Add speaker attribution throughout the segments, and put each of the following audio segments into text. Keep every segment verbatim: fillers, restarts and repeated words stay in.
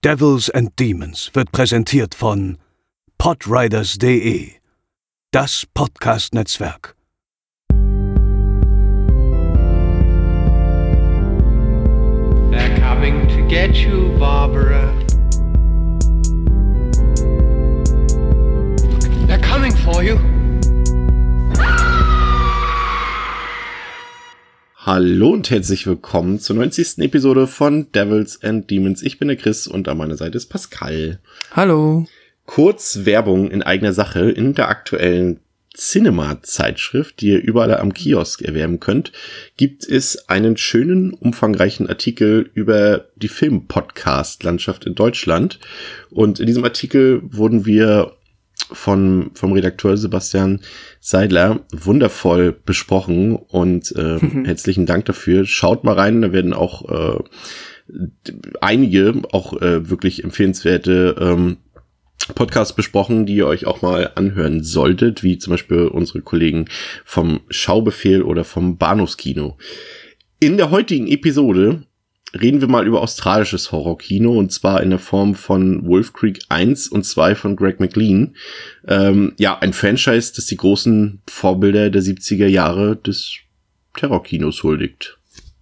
Speaker 1: Devils and Demons wird präsentiert von podriders punkt de, das Podcast-Netzwerk.
Speaker 2: They're coming to get you, Barbara. They're coming for you.
Speaker 3: Hallo und herzlich willkommen zur neunzigsten Episode von Devils and Demons. Ich bin der Chris und an meiner Seite ist Pascal.
Speaker 4: Hallo.
Speaker 3: Kurz Werbung in eigener Sache. In der aktuellen Cinema-Zeitschrift, die ihr überall am Kiosk erwerben könnt, gibt es einen schönen, umfangreichen Artikel über die Film-Podcast-Landschaft in Deutschland. Und in diesem Artikel wurden wir von vom Redakteur Sebastian Seidler wundervoll besprochen und äh, mhm. herzlichen Dank dafür. Schaut mal rein, da werden auch äh, einige auch äh, wirklich empfehlenswerte ähm, Podcasts besprochen, die ihr euch auch mal anhören solltet, wie zum Beispiel unsere Kollegen vom Schaubefehl oder vom Bahnhofskino. In der heutigen Episode reden wir mal über australisches Horrorkino, und zwar in der Form von Wolf Creek eins und zwei von Greg McLean. Ähm, ja, ein Franchise, das die großen Vorbilder der siebziger Jahre des Terrorkinos huldigt.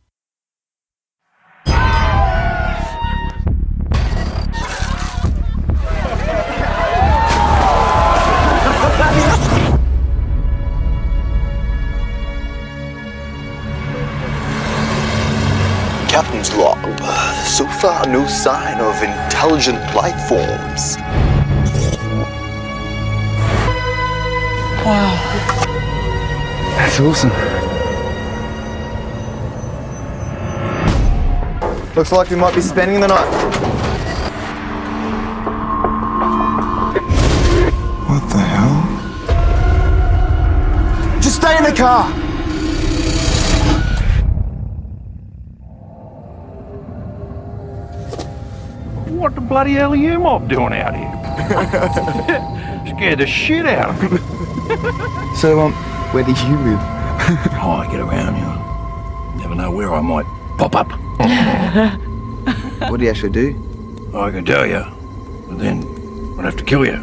Speaker 5: Captain's log. So far, no sign of intelligent life forms.
Speaker 6: Wow. That's awesome.
Speaker 7: Looks like we might be spending the night.
Speaker 6: What the hell?
Speaker 7: Just stay in the car!
Speaker 8: What the bloody hell are you mob doing out here? Scared the shit out of me.
Speaker 7: So, um, where did you live?
Speaker 8: Oh, I get around here. Never know where I might pop up.
Speaker 7: What do you actually do?
Speaker 8: I can tell you, but then I'd have to kill you.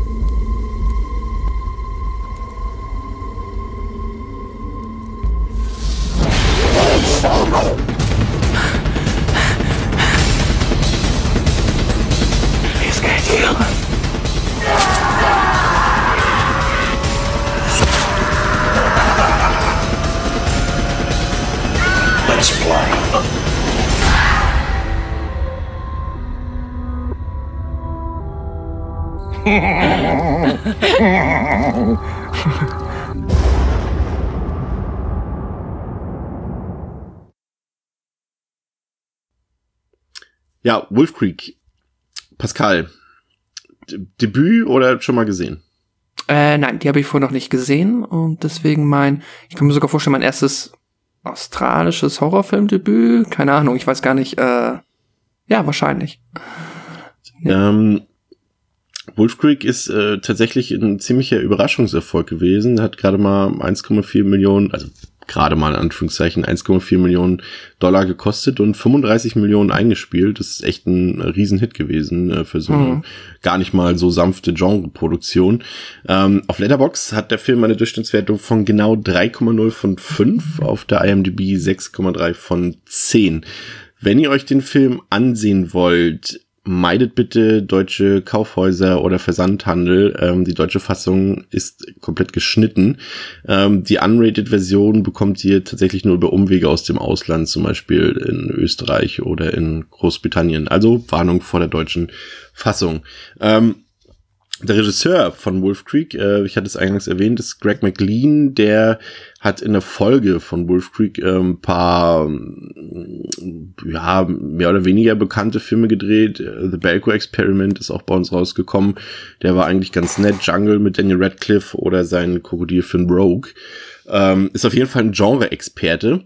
Speaker 5: Let's play.
Speaker 3: Ja, Wolf Creek. Pascal, D- Debüt oder schon mal gesehen?
Speaker 4: Äh, nein, die habe ich vorher noch nicht gesehen und deswegen mein, ich kann mir sogar vorstellen, mein erstes australisches Horrorfilmdebüt. Keine Ahnung, ich weiß gar nicht. Äh, ja, wahrscheinlich. Ja.
Speaker 3: Ähm, Wolf Creek ist äh, tatsächlich ein ziemlicher Überraschungserfolg gewesen. Hat gerade mal eins Komma vier Millionen, also gerade mal in Anführungszeichen eins Komma vier Millionen Dollar gekostet und fünfunddreißig Millionen eingespielt. Das ist echt ein Riesenhit gewesen äh, für so eine mhm. gar nicht mal so sanfte Genreproduktion. Ähm, auf Letterboxd hat der Film eine Durchschnittswertung von genau drei Komma null von fünf, auf der I M D B sechs Komma drei von zehn. Wenn ihr euch den Film ansehen wollt, meidet bitte deutsche Kaufhäuser oder Versandhandel. Ähm, die deutsche Fassung ist komplett geschnitten. Ähm, die Unrated-Version bekommt ihr tatsächlich nur über Umwege aus dem Ausland, zum Beispiel in Österreich oder in Großbritannien. Also Warnung vor der deutschen Fassung. Ähm, Der Regisseur von Wolf Creek, äh, ich hatte es eingangs erwähnt, ist Greg McLean. Der hat in der Folge von Wolf Creek ein ähm, paar, ja, mehr oder weniger bekannte Filme gedreht. The Belko Experiment ist auch bei uns rausgekommen. Der war eigentlich ganz nett. Jungle mit Daniel Radcliffe oder sein Krokodilfilm Rogue. Ähm, ist auf jeden Fall ein Genre-Experte.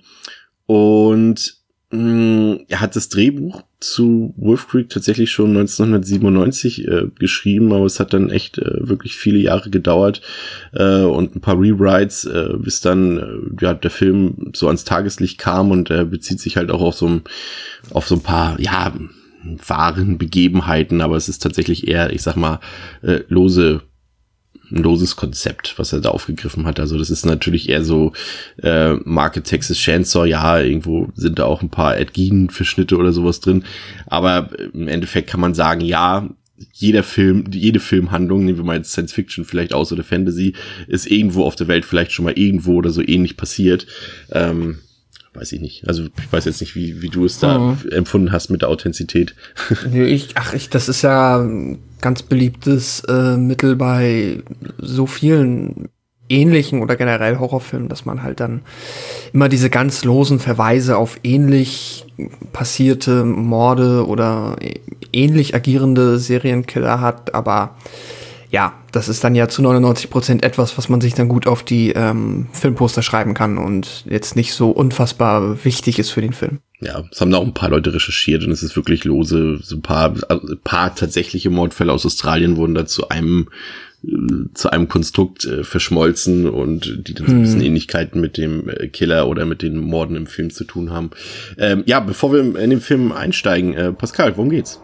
Speaker 3: Und mh, er hat das Drehbuch zu Wolf Creek tatsächlich schon neunzehnhundertsiebenundneunzig äh, geschrieben, aber es hat dann echt äh, wirklich viele Jahre gedauert äh, und ein paar Rewrites, äh, bis dann äh, ja der Film so ans Tageslicht kam, und er äh, bezieht sich halt auch auf so ein, auf so ein paar, ja, wahren Begebenheiten, aber es ist tatsächlich eher, ich sag mal, äh, lose ein loses Konzept, was er da aufgegriffen hat. Also das ist natürlich eher so äh, Marke Texas Chainsaw, ja, irgendwo sind da auch ein paar Ed Gein-Verschnitte oder sowas drin, aber im Endeffekt kann man sagen, ja, jeder Film, jede Filmhandlung, nehmen wir mal jetzt Science Fiction vielleicht aus oder Fantasy, ist irgendwo auf der Welt vielleicht schon mal irgendwo oder so ähnlich passiert. Ähm, weiß ich nicht. Also ich weiß jetzt nicht, wie, wie du es da mhm. empfunden hast mit der Authentizität.
Speaker 4: Nee, ich, ach, ich, das ist ja ein ganz beliebtes äh, Mittel bei so vielen ähnlichen oder generell Horrorfilmen, dass man halt dann immer diese ganz losen Verweise auf ähnlich passierte Morde oder ähnlich agierende Serienkiller hat, aber ja, das ist dann ja zu neunundneunzig Prozent etwas, was man sich dann gut auf die ähm, Filmposter schreiben kann und jetzt nicht so unfassbar wichtig ist für den Film.
Speaker 3: Ja, es haben da auch ein paar Leute recherchiert und es ist wirklich lose, so ein paar, ein paar tatsächliche Mordfälle aus Australien wurden da zu einem zu einem Konstrukt äh, verschmolzen und die dann so ein bisschen Ähnlichkeiten mit dem äh, Killer oder mit den Morden im Film zu tun haben. Ähm, ja, bevor wir in den Film einsteigen, äh, Pascal, worum geht's?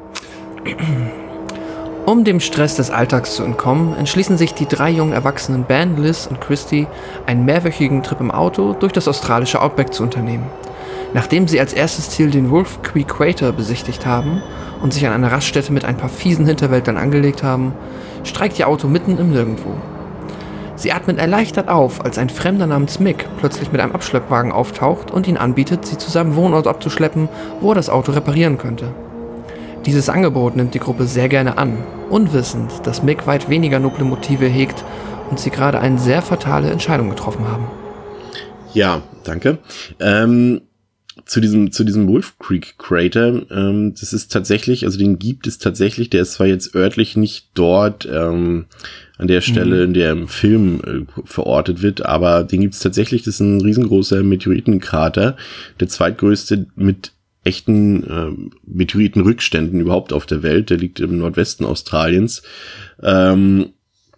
Speaker 4: Um dem Stress des Alltags zu entkommen, entschließen sich die drei jungen Erwachsenen Ben, Liz und Christy, einen mehrwöchigen Trip im Auto durch das australische Outback zu unternehmen. Nachdem sie als erstes Ziel den Wolf Creek Crater besichtigt haben und sich an einer Raststätte mit ein paar fiesen Hinterwäldlern angelegt haben, streikt ihr Auto mitten im Nirgendwo. Sie atmen erleichtert auf, als ein Fremder namens Mick plötzlich mit einem Abschleppwagen auftaucht und ihnen anbietet, sie zu seinem Wohnort abzuschleppen, wo er das Auto reparieren könnte. Dieses Angebot nimmt die Gruppe sehr gerne an, unwissend, dass Mick weit weniger noble Motive hegt und sie gerade eine sehr fatale Entscheidung getroffen haben.
Speaker 3: Ja, danke. Ähm, zu diesem zu diesem Wolf Creek Crater, ähm, das ist tatsächlich, also den gibt es tatsächlich, der ist zwar jetzt örtlich nicht dort ähm, an der Stelle, in der im Film äh, verortet wird, aber den gibt es tatsächlich, das ist ein riesengroßer Meteoritenkrater, der zweitgrößte mit echten äh, Meteoritenrückständen überhaupt auf der Welt, der liegt im Nordwesten Australiens. Ähm,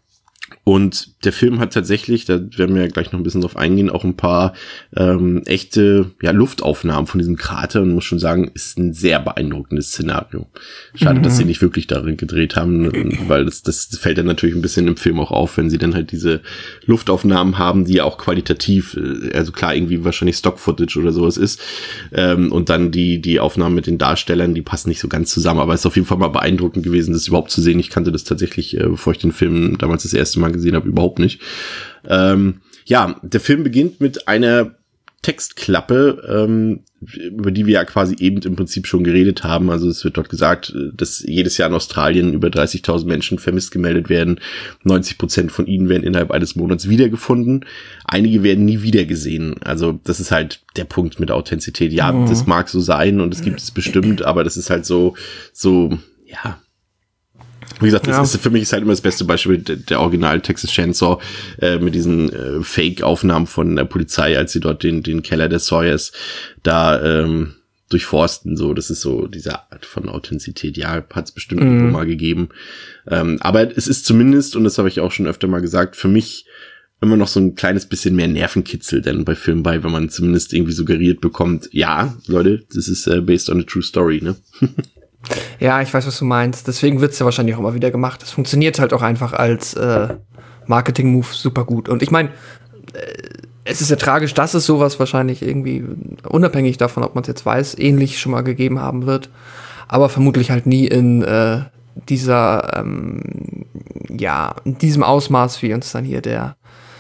Speaker 3: Und der Film hat tatsächlich, da werden wir ja gleich noch ein bisschen drauf eingehen, auch ein paar ähm, echte ja, Luftaufnahmen von diesem Krater und muss schon sagen, ist ein sehr beeindruckendes Szenario. Schade, mhm. dass sie nicht wirklich darin gedreht haben, weil das, das fällt dann natürlich ein bisschen im Film auch auf, wenn sie dann halt diese Luftaufnahmen haben, die ja auch qualitativ, also klar, irgendwie wahrscheinlich Stock-Footage oder sowas ist, ähm, und dann die die Aufnahmen mit den Darstellern, die passen nicht so ganz zusammen, aber es ist auf jeden Fall mal beeindruckend gewesen, das überhaupt zu sehen. Ich kannte das tatsächlich, äh, bevor ich den Film damals das erste Mal gesehen habe, überhaupt nicht. Ähm, ja, der Film beginnt mit einer Textklappe, ähm, über die wir ja quasi eben im Prinzip schon geredet haben. Also es wird dort gesagt, dass jedes Jahr in Australien über dreißigtausend Menschen vermisst gemeldet werden. neunzig Prozent von ihnen werden innerhalb eines Monats wiedergefunden. Einige werden nie wiedergesehen. Also das ist halt der Punkt mit Authentizität. Ja, mhm. das mag so sein und es gibt es bestimmt, aber das ist halt so, so, ja, wie gesagt, das ja. ist für mich ist halt immer das beste Beispiel der, der Original Texas Chainsaw äh, mit diesen äh, Fake-Aufnahmen von der Polizei, als sie dort den den Keller des Sawyers da ähm, durchforsten. So, das ist so diese Art von Authentizität. Ja, hat es bestimmt mhm. irgendwo mal gegeben. Ähm, aber es ist zumindest, und das habe ich auch schon öfter mal gesagt, für mich immer noch so ein kleines bisschen mehr Nervenkitzel denn bei Filmen bei, wenn man zumindest irgendwie suggeriert bekommt, ja, Leute, das ist äh, based on a true story, ne?
Speaker 4: Ja, ich weiß, was du meinst. Deswegen wird's ja wahrscheinlich auch immer wieder gemacht. Es funktioniert halt auch einfach als äh, Marketing-Move super gut. Und ich meine, äh, es ist ja tragisch, dass es sowas wahrscheinlich irgendwie, unabhängig davon, ob man es jetzt weiß, ähnlich schon mal gegeben haben wird. Aber vermutlich halt nie in äh, dieser, ähm, ja, in diesem Ausmaß, wie uns dann hier der,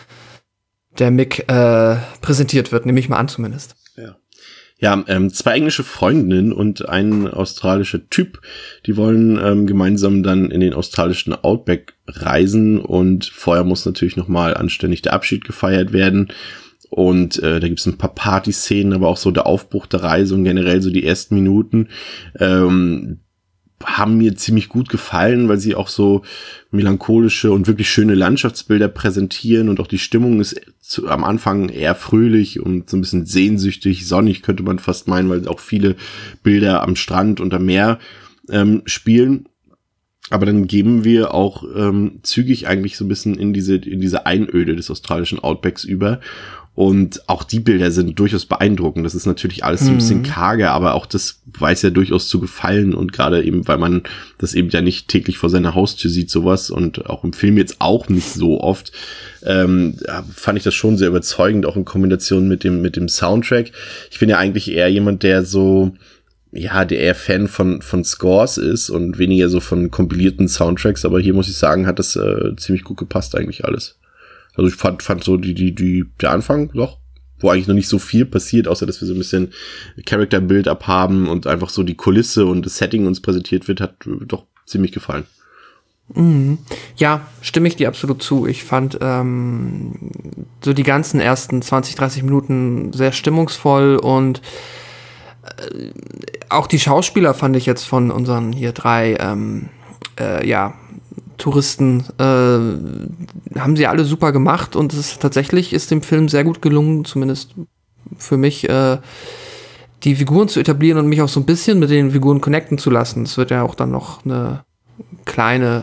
Speaker 4: der Mick äh, präsentiert wird. Nehme ich mal an zumindest.
Speaker 3: Ja. Ja, ähm, zwei englische Freundinnen und ein australischer Typ, die wollen ähm, gemeinsam dann in den australischen Outback reisen und vorher muss natürlich nochmal anständig der Abschied gefeiert werden und äh, da gibt's ein paar Partyszenen, aber auch so der Aufbruch der Reise und generell so die ersten Minuten ähm, haben mir ziemlich gut gefallen, weil sie auch so melancholische und wirklich schöne Landschaftsbilder präsentieren und auch die Stimmung ist zu, am Anfang eher fröhlich und so ein bisschen sehnsüchtig, sonnig könnte man fast meinen, weil auch viele Bilder am Strand und am Meer ähm, spielen. Aber dann geben wir auch ähm, zügig eigentlich so ein bisschen in diese in diese Einöde des australischen Outbacks über. Und auch die Bilder sind durchaus beeindruckend. Das ist natürlich alles so ein bisschen karge, aber auch das weiß ja durchaus zu gefallen. Und gerade eben, weil man das eben ja nicht täglich vor seiner Haustür sieht, sowas, und auch im Film jetzt auch nicht so oft, ähm, fand ich das schon sehr überzeugend, auch in Kombination mit dem, mit dem Soundtrack. Ich bin ja eigentlich eher jemand, der so, ja, der eher Fan von, von Scores ist und weniger so von kompilierten Soundtracks. Aber hier muss ich sagen, hat das äh, ziemlich gut gepasst eigentlich alles. Also ich fand, fand so die, die, die, der Anfang doch, wo eigentlich noch nicht so viel passiert, außer dass wir so ein bisschen Character-Build-up haben und einfach so die Kulisse und das Setting uns präsentiert wird, hat doch ziemlich gefallen.
Speaker 4: Mhm. Ja, stimme ich dir absolut zu. Ich fand ähm, so die ganzen ersten zwanzig, dreißig Minuten sehr stimmungsvoll und äh, auch die Schauspieler fand ich jetzt von unseren hier drei, ähm, äh, ja, Touristen, äh, haben sie alle super gemacht und es ist tatsächlich ist dem Film sehr gut gelungen, zumindest für mich, äh, die Figuren zu etablieren und mich auch so ein bisschen mit den Figuren connecten zu lassen. Es wird ja auch dann noch eine kleine,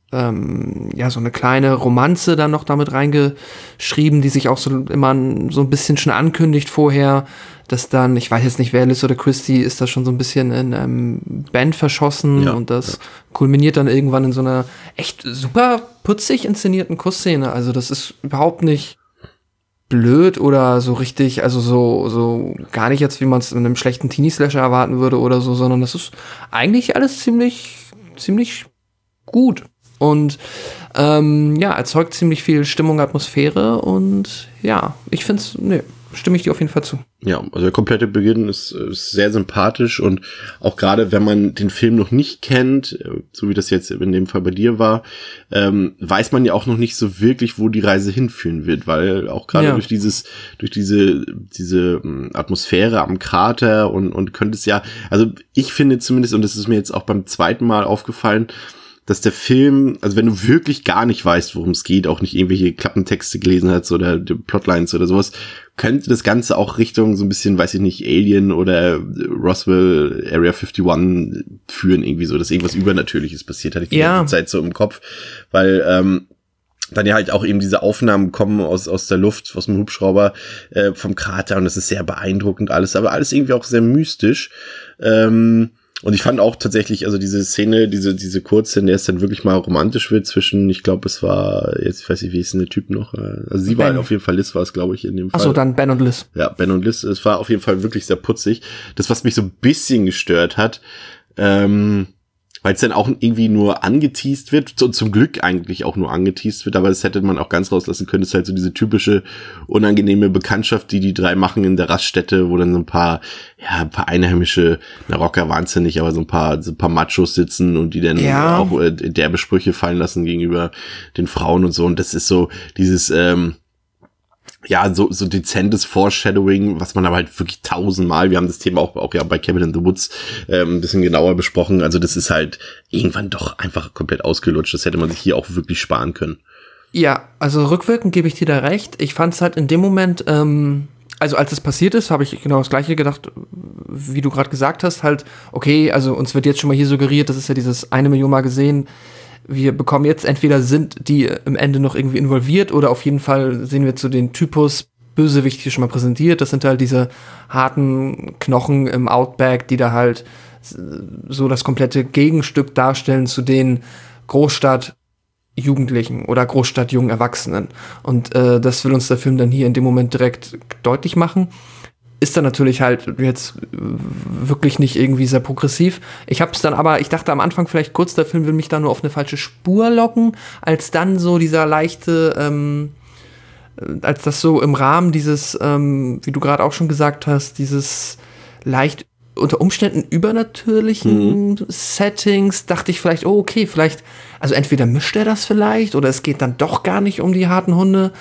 Speaker 4: ähm, ja, so eine kleine Romanze dann noch damit reingeschrieben, die sich auch so immer so ein bisschen schon ankündigt vorher, dass dann, ich weiß jetzt nicht, wer Liz oder Christy ist da schon so ein bisschen in einem Band verschossen ja, und das ja. kulminiert dann irgendwann in so einer echt super putzig inszenierten Kussszene. Also das ist überhaupt nicht blöd oder so richtig, also so so gar nicht jetzt, wie man es in einem schlechten Teenie-Slasher erwarten würde oder so, sondern das ist eigentlich alles ziemlich, ziemlich gut. Und ähm, ja, erzeugt ziemlich viel Stimmung, Atmosphäre und ja, ich finde es, ne, stimme ich dir auf jeden Fall zu.
Speaker 3: Ja, also der komplette Beginn ist, ist sehr sympathisch und auch gerade, wenn man den Film noch nicht kennt, so wie das jetzt in dem Fall bei dir war, ähm, weiß man ja auch noch nicht so wirklich, wo die Reise hinführen wird, weil auch gerade ja. durch dieses, durch diese, diese Atmosphäre am Krater und, und könnte es ja, also ich finde zumindest, und das ist mir jetzt auch beim zweiten Mal aufgefallen, dass der Film, also wenn du wirklich gar nicht weißt, worum es geht, auch nicht irgendwelche Klappentexte gelesen hast oder Plotlines oder sowas, könnte das Ganze auch Richtung so ein bisschen, weiß ich nicht, Alien oder Roswell, Area einundfünfzig führen, irgendwie so, dass irgendwas Übernatürliches passiert, hatte ich die
Speaker 4: ja.
Speaker 3: ganze Zeit so im Kopf, weil ähm, dann ja halt auch eben diese Aufnahmen kommen aus aus der Luft, aus dem Hubschrauber, äh, vom Krater und das ist sehr beeindruckend alles, aber alles irgendwie auch sehr mystisch. Ähm, Und ich fand auch tatsächlich, also diese Szene, diese diese Kurze, in der es dann wirklich mal romantisch wird zwischen, ich glaube, es war, jetzt ich weiß nicht, wie ist denn der Typ noch? Also sie
Speaker 4: Ben.
Speaker 3: war auf jeden Fall, Liz war es, glaube ich, in dem Fall.
Speaker 4: Ach so, dann Ben und Liz.
Speaker 3: Ja, Ben und Liz. Es war auf jeden Fall wirklich sehr putzig. Das, was mich so ein bisschen gestört hat, ähm, weil es dann auch irgendwie nur angeteast wird und zum Glück eigentlich auch nur angeteast wird, aber das hätte man auch ganz rauslassen können. Das ist halt so diese typische unangenehme Bekanntschaft, die die drei machen in der Raststätte, wo dann so ein paar, ja, ein paar Einheimische, na Rocker wahnsinnig, aber so ein paar, so ein paar Machos sitzen und die dann
Speaker 4: ja.
Speaker 3: auch äh, derbe Sprüche fallen lassen gegenüber den Frauen und so. Und das ist so dieses, ähm, ja, so, so dezentes Foreshadowing, was man aber halt wirklich tausendmal, wir haben das Thema auch, auch ja bei Cabin in the Woods ähm, ein bisschen genauer besprochen, also das ist halt irgendwann doch einfach komplett ausgelutscht, das hätte man sich hier auch wirklich sparen können.
Speaker 4: Ja, also rückwirkend gebe ich dir da recht, ich fand es halt in dem Moment, ähm, also als es passiert ist, habe ich genau das Gleiche gedacht, wie du gerade gesagt hast, halt, okay, also uns wird jetzt schon mal hier suggeriert, das ist ja dieses eine Million Mal gesehen, wir bekommen jetzt entweder sind die im Ende noch irgendwie involviert oder auf jeden Fall sehen wir zu den Typus Bösewicht hier schon mal präsentiert. Das sind halt diese harten Knochen im Outback, die da halt so das komplette Gegenstück darstellen zu den Großstadt-Jugendlichen oder Großstadt-jungen Erwachsenen. Und äh, das will uns der Film dann hier in dem Moment direkt deutlich machen. Ist dann natürlich halt jetzt wirklich nicht irgendwie sehr progressiv. Ich hab's dann aber, ich dachte am Anfang vielleicht kurz, der Film will mich da nur auf eine falsche Spur locken, als dann so dieser leichte, ähm, als das so im Rahmen dieses, ähm, wie du gerade auch schon gesagt hast, dieses leicht unter Umständen übernatürlichen mhm. Settings, dachte ich vielleicht, oh okay, vielleicht, also entweder mischt er das vielleicht oder es geht dann doch gar nicht um die harten Hunde.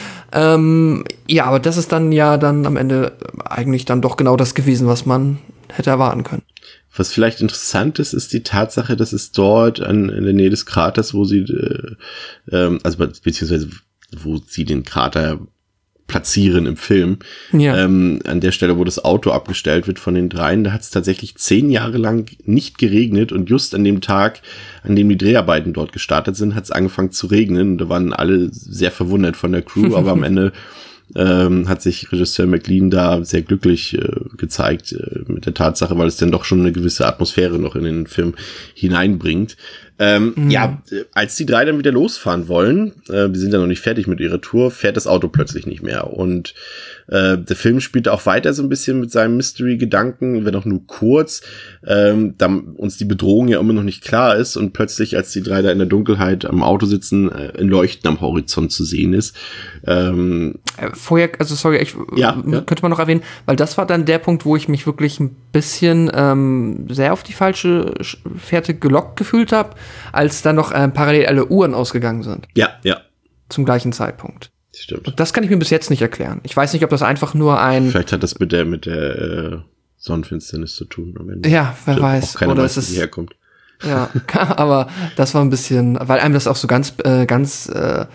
Speaker 4: Ähm, ja, aber das ist dann ja dann am Ende eigentlich dann doch genau das gewesen, was man hätte erwarten können.
Speaker 3: Was vielleicht interessant ist, ist die Tatsache, dass es dort an, in der Nähe des Kraters, wo sie, äh, ähm, also beziehungsweise wo sie den Krater platzieren im Film, ja. ähm, an der Stelle, wo das Auto abgestellt wird von den dreien, da hat es tatsächlich zehn Jahre lang nicht geregnet und just an dem Tag, an dem die Dreharbeiten dort gestartet sind, hat es angefangen zu regnen und da waren alle sehr verwundert von der Crew, aber am Ende ähm, hat sich Regisseur McLean da sehr glücklich äh, gezeigt äh, mit der Tatsache, weil es dann doch schon eine gewisse Atmosphäre noch in den Film hineinbringt. Ähm, mhm. Ja, als die drei dann wieder losfahren wollen, äh, die sind ja noch nicht fertig mit ihrer Tour, fährt das Auto plötzlich nicht mehr. Und äh, der Film spielt auch weiter so ein bisschen mit seinem Mystery-Gedanken, wenn auch nur kurz, ähm, da uns die Bedrohung ja immer noch nicht klar ist und plötzlich, als die drei da in der Dunkelheit am Auto sitzen, äh, ein Leuchten am Horizont zu sehen ist. Ähm,
Speaker 4: Vorher, also sorry, ich
Speaker 3: ja, ja.
Speaker 4: könnte man noch erwähnen, weil das war dann der Punkt, wo ich mich wirklich ein bisschen ähm, sehr auf die falsche Fährte gelockt gefühlt habe, als dann noch ähm, parallel alle Uhren ausgegangen sind.
Speaker 3: Ja, ja.
Speaker 4: Zum gleichen Zeitpunkt.
Speaker 3: Stimmt.
Speaker 4: Und das kann ich mir bis jetzt nicht erklären. Ich weiß nicht, ob das einfach nur ein...
Speaker 3: Vielleicht hat das mit der mit der äh, Sonnenfinsternis zu tun. Am Ende.
Speaker 4: Ja, wer weiß.
Speaker 3: Auch keiner
Speaker 4: Oder
Speaker 3: weiß,
Speaker 4: es
Speaker 3: wie die herkommt.
Speaker 4: Ja, aber das war ein bisschen, weil einem das auch so ganz, äh, ganz äh,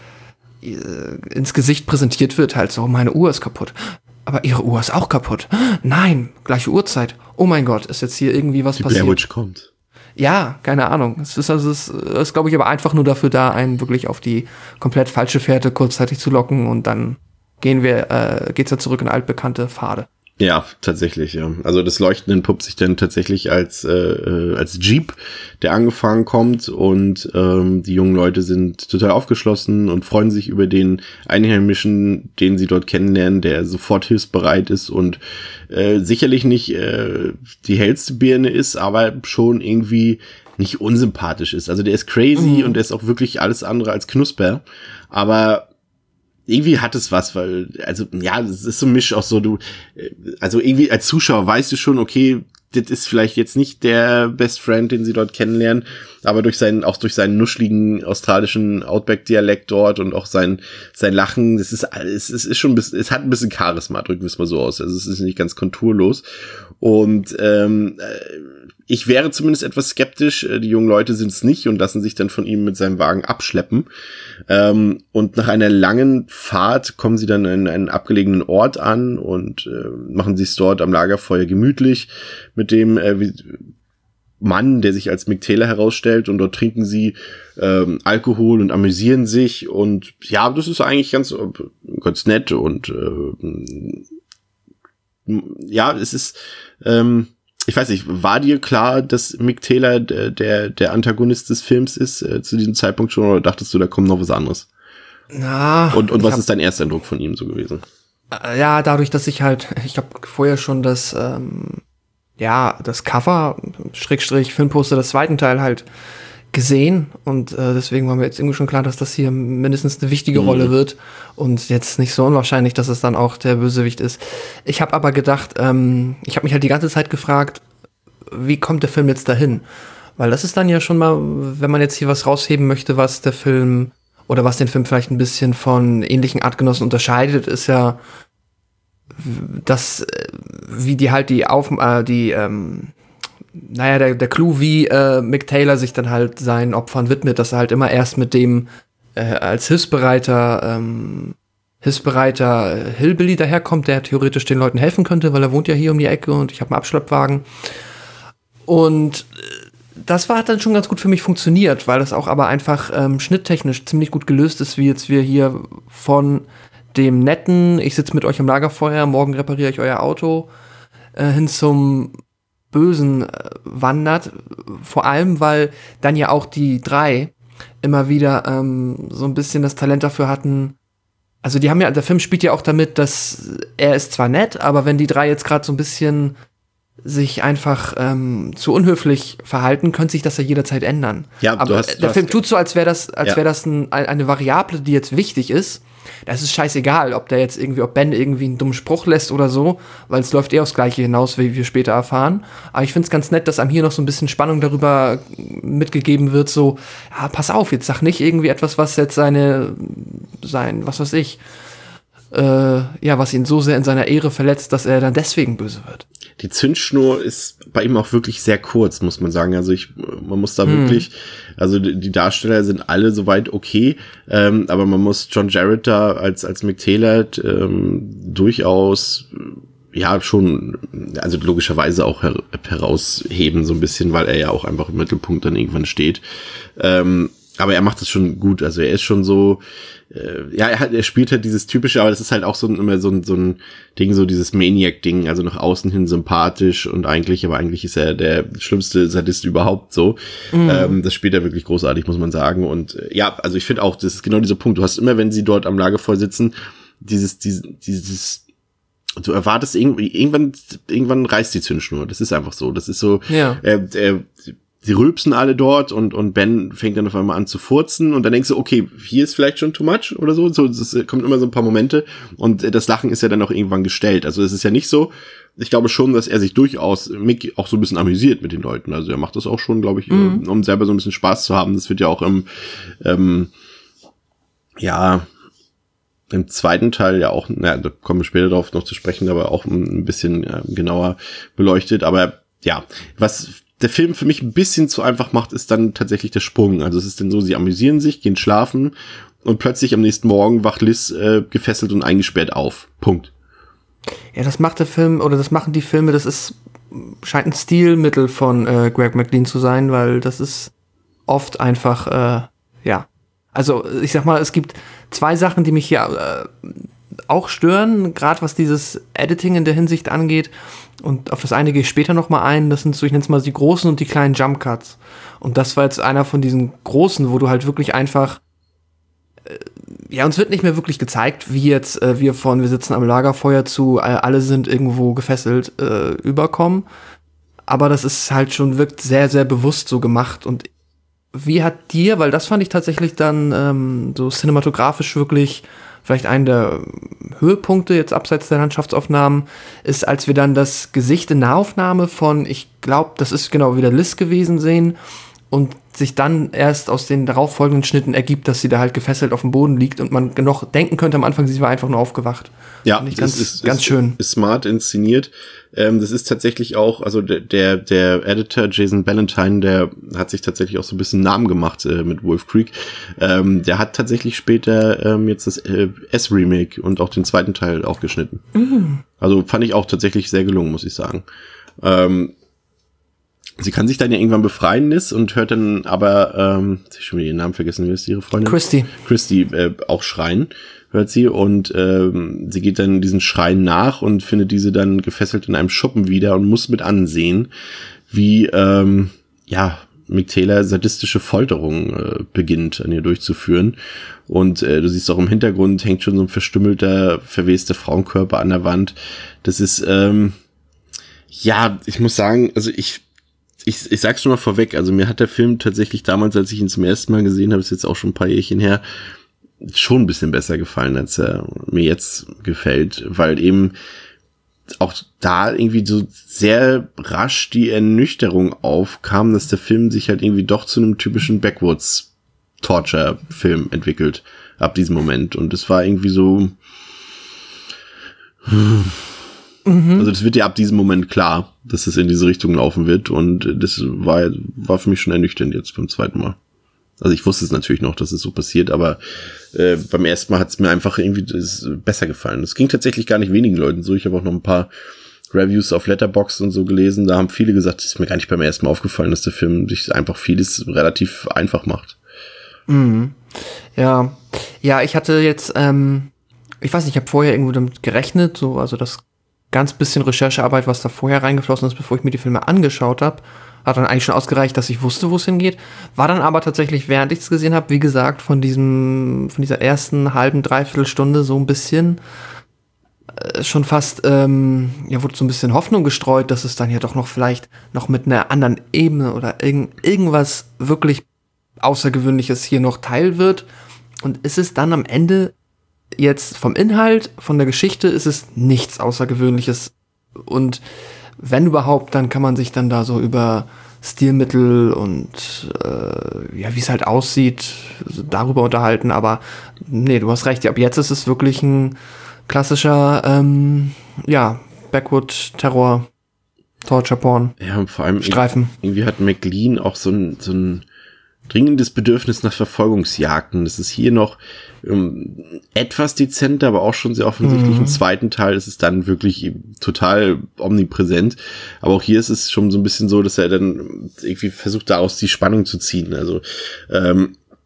Speaker 4: ins Gesicht präsentiert wird, halt so, meine Uhr ist kaputt. Aber ihre Uhr ist auch kaputt. Nein, gleiche Uhrzeit. Oh mein Gott, ist jetzt hier irgendwie was
Speaker 3: die
Speaker 4: passiert?
Speaker 3: Blair Witch kommt.
Speaker 4: Ja, keine Ahnung. Es ist also, es ist, glaube ich, aber einfach nur dafür da, einen wirklich auf die komplett falsche Fährte kurzzeitig zu locken und dann gehen wir, äh, geht's ja zurück in altbekannte Pfade.
Speaker 3: Ja, tatsächlich, ja. Also das Leuchten entpuppt sich dann tatsächlich als äh, als Jeep, der angefahren kommt und ähm, die jungen Leute sind total aufgeschlossen und freuen sich über den Einheimischen, den sie dort kennenlernen, der sofort hilfsbereit ist und äh, sicherlich nicht äh, die hellste Birne ist, aber schon irgendwie nicht unsympathisch ist. Also der ist crazy mhm. und der ist auch wirklich alles andere als Knusper, aber irgendwie hat es was, weil, also, ja, das ist so ein Misch auch so, du, also irgendwie als Zuschauer weißt du schon, okay, das ist vielleicht jetzt nicht der Best Friend, den sie dort kennenlernen, aber durch seinen, auch durch seinen nuschligen australischen Outback-Dialekt dort und auch sein, sein Lachen, das ist, es ist, ist schon ein bisschen, es hat ein bisschen Charisma, drücken wir es mal so aus, also es ist nicht ganz konturlos und, ähm, ich wäre zumindest etwas skeptisch. Die jungen Leute sind es nicht und lassen sich dann von ihm mit seinem Wagen abschleppen. Ähm, und nach einer langen Fahrt kommen sie dann in einen abgelegenen Ort an und äh, machen sich dort am Lagerfeuer gemütlich mit dem äh, Mann, der sich als Mick Taylor herausstellt. Und dort trinken sie ähm, Alkohol und amüsieren sich. Und ja, das ist eigentlich ganz, ganz nett. Und äh, ja, es ist... Ähm, Ich weiß nicht, war dir klar, dass Mick Taylor der, der, der Antagonist des Films ist, äh, zu diesem Zeitpunkt schon, oder dachtest du, da kommt noch was anderes?
Speaker 4: Na,
Speaker 3: und und was
Speaker 4: hab,
Speaker 3: ist dein erster Eindruck von ihm so gewesen?
Speaker 4: Äh, ja, dadurch, dass ich halt, ich habe vorher schon das, ähm, ja, das Cover, Schrägstrich, Filmposter des zweiten Teil halt gesehen und äh, deswegen war mir jetzt irgendwie schon klar, dass das hier mindestens eine wichtige mhm. Rolle wird und jetzt nicht so unwahrscheinlich, dass es dann auch der Bösewicht ist. Ich habe aber gedacht, ähm, ich habe mich halt die ganze Zeit gefragt, wie kommt der Film jetzt dahin? Weil das ist dann ja schon mal, wenn man jetzt hier was rausheben möchte, was der Film oder was den Film vielleicht ein bisschen von ähnlichen Artgenossen unterscheidet, ist ja, dass wie die halt die auf äh, die ähm, naja, der, der Clou, wie äh, Mick Taylor sich dann halt seinen Opfern widmet, dass er halt immer erst mit dem äh, als hilfsbereiter ähm, hilfsbereiter Hillbilly daherkommt, der theoretisch den Leuten helfen könnte, weil er wohnt ja hier um die Ecke und ich habe einen Abschleppwagen. Und das war, hat dann schon ganz gut für mich funktioniert, weil das auch aber einfach ähm, schnitttechnisch ziemlich gut gelöst ist, wie jetzt wir hier von dem netten, ich sitze mit euch am Lagerfeuer, morgen repariere ich euer Auto, äh, hin zum Bösen äh, wandert, vor allem, weil dann ja auch die drei immer wieder ähm, so ein bisschen das Talent dafür hatten, also die haben ja, der Film spielt ja auch damit, dass er ist zwar nett, aber wenn die drei jetzt gerade so ein bisschen sich einfach ähm, zu unhöflich verhalten, könnte sich das ja jederzeit ändern.
Speaker 3: Ja,
Speaker 4: aber
Speaker 3: du hast, du
Speaker 4: der
Speaker 3: hast
Speaker 4: Film tut so, als wäre das, als
Speaker 3: ja.
Speaker 4: wäre das ein, eine Variable, die jetzt wichtig ist. Das ist scheißegal, ob der jetzt irgendwie, ob Ben irgendwie einen dummen Spruch lässt oder so, weil es läuft eh aufs Gleiche hinaus, wie wir später erfahren. Aber ich finde es ganz nett, dass einem hier noch so ein bisschen Spannung darüber mitgegeben wird, so, ja, pass auf, jetzt sag nicht irgendwie etwas, was jetzt seine, sein, was weiß ich, äh, ja, was ihn so sehr in seiner Ehre verletzt, dass er dann deswegen böse wird.
Speaker 3: Die Zündschnur ist bei ihm auch wirklich sehr kurz, muss man sagen. Also ich, man muss da hm. wirklich, also die Darsteller sind alle soweit okay, ähm, aber man muss John Jarratt da als als Mick Taylor ähm, durchaus ja schon, also logischerweise auch her- herausheben so ein bisschen, weil er ja auch einfach im Mittelpunkt dann irgendwann steht. Ähm, aber er macht es schon gut, also er ist schon so, äh, ja, er hat, er spielt halt dieses typische, aber das ist halt auch so ein, immer so ein, so ein Ding, so dieses Maniac-Ding, also nach außen hin sympathisch und eigentlich, aber eigentlich ist er der schlimmste Sadist überhaupt so. Mhm. Ähm, das spielt er wirklich großartig, muss man sagen. Und äh, ja, also ich finde auch, das ist genau dieser Punkt. Du hast immer, wenn sie dort am Lagerfeuer sitzen, dieses, dieses, dieses, du erwartest irgendwie, irgendwann, irgendwann reißt die Zündschnur. Das ist einfach so. Das ist so,
Speaker 4: ja.
Speaker 3: äh, äh, die rülpsen alle dort und und Ben fängt dann auf einmal an zu furzen und dann denkst du, okay, hier ist vielleicht schon too much oder so. So, es kommt immer so ein paar Momente und das Lachen ist ja dann auch irgendwann gestellt. Also es ist ja nicht so, ich glaube schon, dass er sich durchaus Mick auch so ein bisschen amüsiert mit den Leuten. Also er macht das auch schon, glaube ich, mhm. um selber so ein bisschen Spaß zu haben. Das wird ja auch im, ähm, ja, im zweiten Teil ja auch, na, da kommen wir später drauf noch zu sprechen, aber auch ein bisschen äh, genauer beleuchtet. Aber ja, was der Film für mich ein bisschen zu einfach macht, ist dann tatsächlich der Sprung. Also es ist dann so, sie amüsieren sich, gehen schlafen und plötzlich am nächsten Morgen wacht Liz äh, gefesselt und eingesperrt auf. Punkt.
Speaker 4: Ja, das macht der Film, oder das machen die Filme, das ist, scheint ein Stilmittel von äh, Greg McLean zu sein, weil das ist oft einfach, äh, ja. Also ich sag mal, es gibt zwei Sachen, die mich hier äh, auch stören, gerade was dieses Editing in der Hinsicht angeht. Und auf das eine gehe ich später noch mal ein. Das sind so, ich nenne es mal die großen und die kleinen Jump Cuts. Und das war jetzt einer von diesen großen, wo du halt wirklich einfach, äh, ja, uns wird nicht mehr wirklich gezeigt, wie jetzt äh, wir von wir sitzen am Lagerfeuer zu äh, alle sind irgendwo gefesselt äh, überkommen. Aber das ist halt schon, wirkt sehr, sehr bewusst so gemacht. Und wie hat dir, weil das fand ich tatsächlich dann ähm, so cinematografisch wirklich vielleicht einen der Höhepunkte jetzt abseits der Landschaftsaufnahmen ist, als wir dann das Gesicht in Nahaufnahme von, ich glaube, das ist genau wieder Liz gewesen sehen und sich dann erst aus den darauffolgenden Schnitten ergibt, dass sie da halt gefesselt auf dem Boden liegt und man noch denken könnte am Anfang, sie war einfach nur aufgewacht.
Speaker 3: Ja,
Speaker 4: das
Speaker 3: ganz,
Speaker 4: ist ganz ist, schön.
Speaker 3: Ist smart inszeniert. Ähm, das ist tatsächlich auch, also der, der, der Editor Jason Ballantyne, der hat sich tatsächlich auch so ein bisschen Namen gemacht äh, mit Wolf Creek. Ähm, der hat tatsächlich später ähm, jetzt das äh, S-Remake und auch den zweiten Teil auch geschnitten. Mhm. Also fand ich auch tatsächlich sehr gelungen, muss ich sagen. Ähm, Sie kann sich dann ja irgendwann befreien, Liz, und hört dann aber, ähm, ich hab schon wieder ihren Namen vergessen, wie ist ihre Freundin?
Speaker 4: Christy.
Speaker 3: Christy, äh, auch schreien, hört sie, und ähm, sie geht dann diesen Schreien nach und findet diese dann gefesselt in einem Schuppen wieder und muss mit ansehen, wie, ähm, ja, Mick Taylor sadistische Folterung äh, beginnt, an ihr durchzuführen. Und äh, du siehst auch im Hintergrund hängt schon so ein verstümmelter, verwester Frauenkörper an der Wand. Das ist, ähm, ja, ich muss sagen, also ich Ich, ich sag's schon mal vorweg, also mir hat der Film tatsächlich damals, als ich ihn zum ersten Mal gesehen habe, ist jetzt auch schon ein paar Jährchen her, schon ein bisschen besser gefallen, als er mir jetzt gefällt, weil eben auch da irgendwie so sehr rasch die Ernüchterung aufkam, dass der Film sich halt irgendwie doch zu einem typischen Backwoods-Torture-Film entwickelt, ab diesem Moment. Und es war irgendwie so... Also das wird ja ab diesem Moment klar, dass es in diese Richtung laufen wird, und das war war für mich schon ernüchternd jetzt beim zweiten Mal. Also ich wusste es natürlich noch, dass es so passiert, aber äh, beim ersten Mal hat es mir einfach irgendwie das besser gefallen. Das ging tatsächlich gar nicht wenigen Leuten so. Ich habe auch noch ein paar Reviews auf Letterboxd und so gelesen. Da haben viele gesagt, es ist mir gar nicht beim ersten Mal aufgefallen, dass der Film sich einfach vieles relativ einfach macht.
Speaker 4: Mhm. Ja, ja, ich hatte jetzt, ähm, ich weiß nicht, ich habe vorher irgendwo damit gerechnet, so, also das ganz bisschen Recherchearbeit, was da vorher reingeflossen ist, bevor ich mir die Filme angeschaut habe, hat dann eigentlich schon ausgereicht, dass ich wusste, wo es hingeht. War dann aber tatsächlich, während ich es gesehen habe, wie gesagt, von diesem, von dieser ersten halben, dreiviertel Stunde so ein bisschen äh, schon fast, ähm, ja, wurde so ein bisschen Hoffnung gestreut, dass es dann ja doch noch vielleicht noch mit einer anderen Ebene oder irgend, irgendwas wirklich Außergewöhnliches hier noch teil wird. Und ist es dann am Ende jetzt vom Inhalt, von der Geschichte ist es nichts Außergewöhnliches. Und wenn überhaupt, dann kann man sich dann da so über Stilmittel und äh, ja, wie es halt aussieht, darüber unterhalten. Aber nee, du hast recht, ab jetzt ist es wirklich ein klassischer, ähm, ja, Backwood-Terror, Torture-Porn.
Speaker 3: Ja, und vor allem
Speaker 4: Streifen.
Speaker 3: Irgendwie hat McLean auch so ein, so ein dringendes Bedürfnis nach Verfolgungsjagden. Das ist hier noch ähm, etwas dezenter, aber auch schon sehr offensichtlich. Mhm. Im zweiten Teil ist es dann wirklich total omnipräsent. Aber auch hier ist es schon so ein bisschen so, dass er dann irgendwie versucht, daraus die Spannung zu ziehen. Also ähm,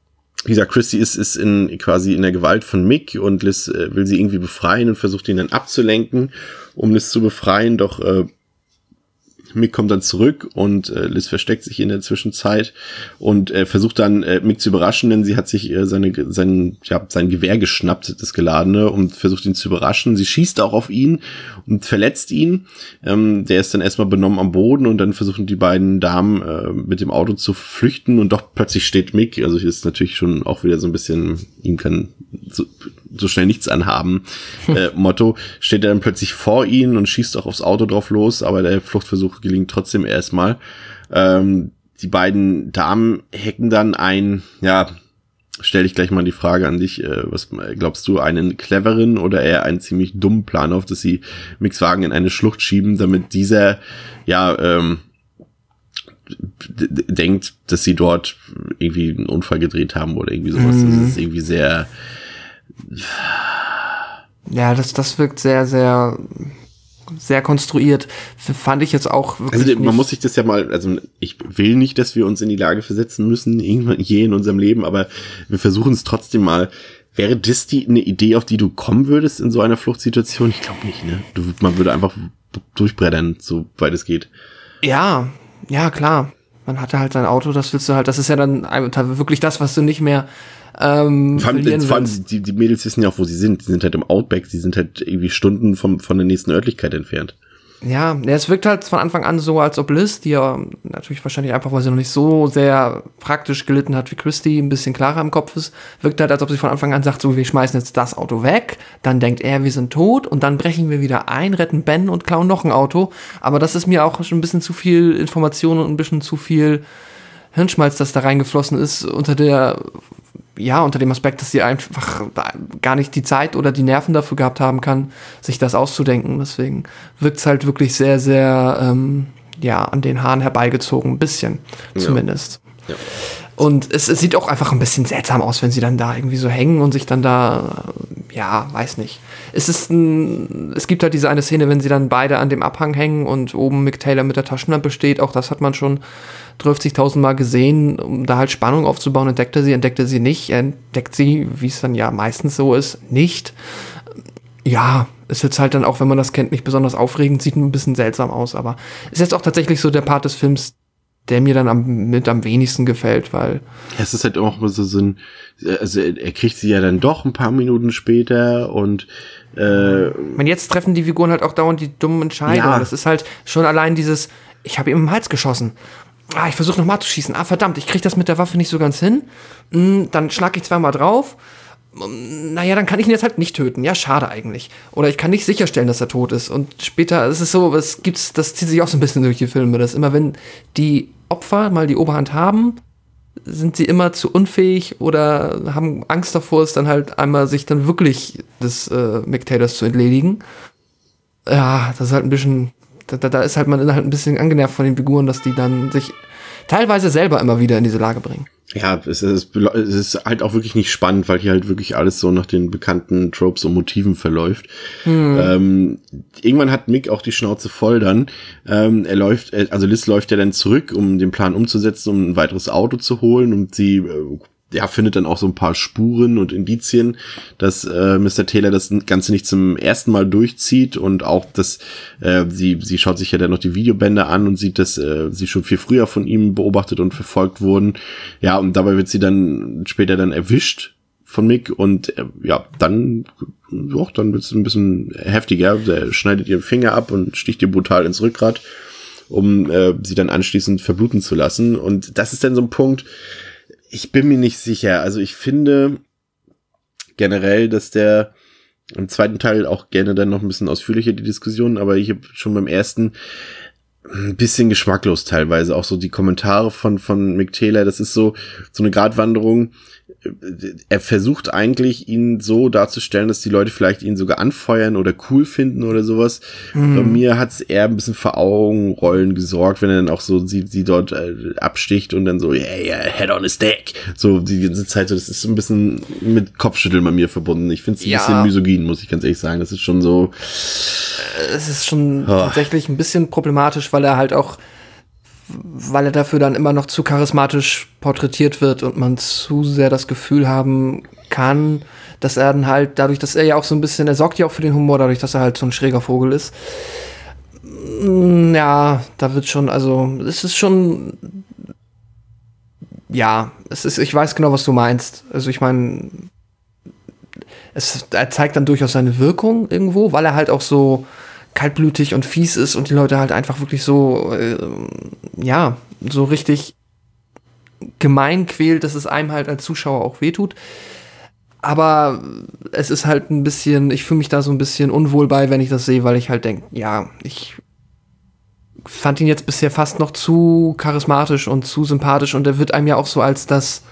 Speaker 3: wie gesagt, Christy ist, ist in, quasi in der Gewalt von Mick und Liz äh, will sie irgendwie befreien und versucht ihn dann abzulenken, um Liz zu befreien, doch äh, Mick kommt dann zurück und äh, Liz versteckt sich in der Zwischenzeit und äh, versucht dann äh, Mick zu überraschen, denn sie hat sich äh, seine, sein, ja, sein Gewehr geschnappt, das geladene, und versucht ihn zu überraschen. Sie schießt auch auf ihn und verletzt ihn. Ähm, der ist dann erstmal benommen am Boden und dann versuchen die beiden Damen äh, mit dem Auto zu flüchten und doch plötzlich steht Mick, also hier ist natürlich schon auch wieder so ein bisschen, ihm kann so, so schnell nichts anhaben, äh, Motto, steht er dann plötzlich vor ihnen und schießt auch aufs Auto drauf los, aber der Fluchtversuch gelingt trotzdem erstmal. Ähm, die beiden Damen hacken dann ein, ja, stell dich gleich mal die Frage an dich, äh, was glaubst du, einen cleveren oder eher einen ziemlich dummen Plan auf, dass sie Micks Wagen in eine Schlucht schieben, damit dieser, ja, ähm, d- d- denkt, dass sie dort irgendwie einen Unfall gedreht haben oder irgendwie sowas. Mhm. Das ist irgendwie sehr...
Speaker 4: Ja, das, das wirkt sehr, sehr, sehr konstruiert. F- fand ich jetzt auch wirklich
Speaker 3: Also man
Speaker 4: nicht.
Speaker 3: muss sich das ja mal, also ich will nicht, dass wir uns in die Lage versetzen müssen, irgendwann je in unserem Leben, aber wir versuchen es trotzdem mal. Wäre das die eine Idee, auf die du kommen würdest in so einer Fluchtsituation? Ich glaube nicht, ne? Du, man würde einfach durchbrettern, so weit es geht.
Speaker 4: Ja, ja, klar. Man hatte halt sein Auto, das willst du halt, das ist ja dann wirklich das, was du nicht mehr ähm,
Speaker 3: vor allem,
Speaker 4: verlieren
Speaker 3: vor allem
Speaker 4: willst.
Speaker 3: die, die Mädels wissen ja auch, wo sie sind. Die sind halt im Outback, die sind halt irgendwie Stunden vom, von der nächsten Örtlichkeit entfernt.
Speaker 4: Ja, ja, es wirkt halt von Anfang an so, als ob Liz, die ja natürlich wahrscheinlich einfach, weil sie noch nicht so sehr praktisch gelitten hat wie Christy, ein bisschen klarer im Kopf ist, wirkt halt, als ob sie von Anfang an sagt, so, wir schmeißen jetzt das Auto weg, dann denkt er, wir sind tot und dann brechen wir wieder ein, retten Ben und klauen noch ein Auto. Aber das ist mir auch schon ein bisschen zu viel Information und ein bisschen zu viel Hirnschmalz, das da reingeflossen ist, unter der, ja, unter dem Aspekt, dass sie einfach gar nicht die Zeit oder die Nerven dafür gehabt haben kann, sich das auszudenken. Deswegen wirkt es halt wirklich sehr, sehr, ähm, ja, an den Haaren herbeigezogen, ein bisschen zumindest.
Speaker 3: Ja. Ja.
Speaker 4: Und es, es sieht auch einfach ein bisschen seltsam aus, wenn sie dann da irgendwie so hängen und sich dann da, ja, weiß nicht. Es ist ein, es gibt halt diese eine Szene, wenn sie dann beide an dem Abhang hängen und oben Mick Taylor mit der Taschenlampe steht. Auch das hat man schon dreißigtausend Mal gesehen, um da halt Spannung aufzubauen. Entdeckt er sie, entdeckt er sie nicht. Er entdeckt sie, wie es dann ja meistens so ist, nicht. Ja, ist jetzt halt dann auch, wenn man das kennt, nicht besonders aufregend, sieht ein bisschen seltsam aus, aber ist jetzt auch tatsächlich so der Part des Films, der mir dann am, mit am wenigsten gefällt, weil...
Speaker 3: Ja, es ist halt auch so, so ein, also er kriegt sie ja dann doch ein paar Minuten später und äh,
Speaker 4: ich meine, jetzt treffen die Figuren halt auch dauernd die dummen Entscheidungen.
Speaker 3: Ja.
Speaker 4: Das ist halt schon allein dieses, ich habe ihm im Hals geschossen. Ah, ich versuche nochmal zu schießen. Ah, verdammt, ich krieg das mit der Waffe nicht so ganz hin. Hm, dann schlag ich zweimal drauf. Naja, dann kann ich ihn jetzt halt nicht töten. Ja, schade eigentlich. Oder ich kann nicht sicherstellen, dass er tot ist. Und später, es ist so, es gibt's, das zieht sich auch so ein bisschen durch die Filme, dass immer, wenn die Opfer mal die Oberhand haben, sind sie immer zu unfähig oder haben Angst davor, es dann halt einmal sich dann wirklich des äh, Mick Taylors zu entledigen. Ja, das ist halt ein bisschen, da, da ist halt man halt ein bisschen angenervt von den Figuren, dass die dann sich teilweise selber immer wieder in diese Lage bringen.
Speaker 3: Ja, es ist, es ist halt auch wirklich nicht spannend, weil hier halt wirklich alles so nach den bekannten Tropes und Motiven verläuft. Hm. Ähm, irgendwann hat Mick auch die Schnauze voll dann. Ähm, er läuft, also Liz läuft ja dann zurück, um den Plan umzusetzen, um ein weiteres Auto zu holen, und sie äh, ja, findet dann auch so ein paar Spuren und Indizien, dass äh, Mister Taylor das Ganze nicht zum ersten Mal durchzieht, und auch, dass äh, sie sie schaut sich ja dann noch die Videobänder an und sieht, dass äh, sie schon viel früher von ihm beobachtet und verfolgt wurden. Ja, und dabei wird sie dann später dann erwischt von Mick, und äh, ja, dann ja, dann wird es ein bisschen heftiger. Er schneidet ihren Finger ab und sticht ihr brutal ins Rückgrat, um äh, sie dann anschließend verbluten zu lassen. Und das ist dann so ein Punkt, ich bin mir nicht sicher. Also ich finde generell, dass der im zweiten Teil auch gerne dann noch ein bisschen ausführlicher die Diskussion, aber ich habe schon beim ersten ein bisschen geschmacklos teilweise. Auch so die Kommentare von von Mick Taylor, das ist so so eine Gratwanderung. Er versucht eigentlich, ihn so darzustellen, dass die Leute vielleicht ihn sogar anfeuern oder cool finden oder sowas. Mhm. Bei mir hat's eher ein bisschen für Augenrollen gesorgt, wenn er dann auch so sie, sie dort äh, absticht und dann so, yeah, yeah, head on his deck. So die ganze Zeit, so, das ist so ein bisschen mit Kopfschütteln bei mir verbunden. Ich finde es ein ja. bisschen misogyn, muss ich ganz ehrlich sagen. Das ist schon so...
Speaker 4: Es ist schon
Speaker 3: oh.
Speaker 4: tatsächlich ein bisschen problematisch, weil er halt auch weil er dafür dann immer noch zu charismatisch porträtiert wird und man zu sehr das Gefühl haben kann, dass er dann halt, dadurch, dass er ja auch so ein bisschen, er sorgt ja auch für den Humor, dadurch, dass er halt so ein schräger Vogel ist. Ja, da wird schon, also, es ist schon, ja, es ist, ich weiß genau, was du meinst. Also, ich meine, es, er zeigt dann durchaus seine Wirkung irgendwo, weil er halt auch so kaltblütig und fies ist und die Leute halt einfach wirklich so, äh, ja, so richtig gemein quält, dass es einem halt als Zuschauer auch wehtut. Aber es ist halt ein bisschen, ich fühle mich da so ein bisschen unwohl bei, wenn ich das sehe, weil ich halt denke, ja, ich fand ihn jetzt bisher fast noch zu charismatisch und zu sympathisch und er wird einem ja auch so als das,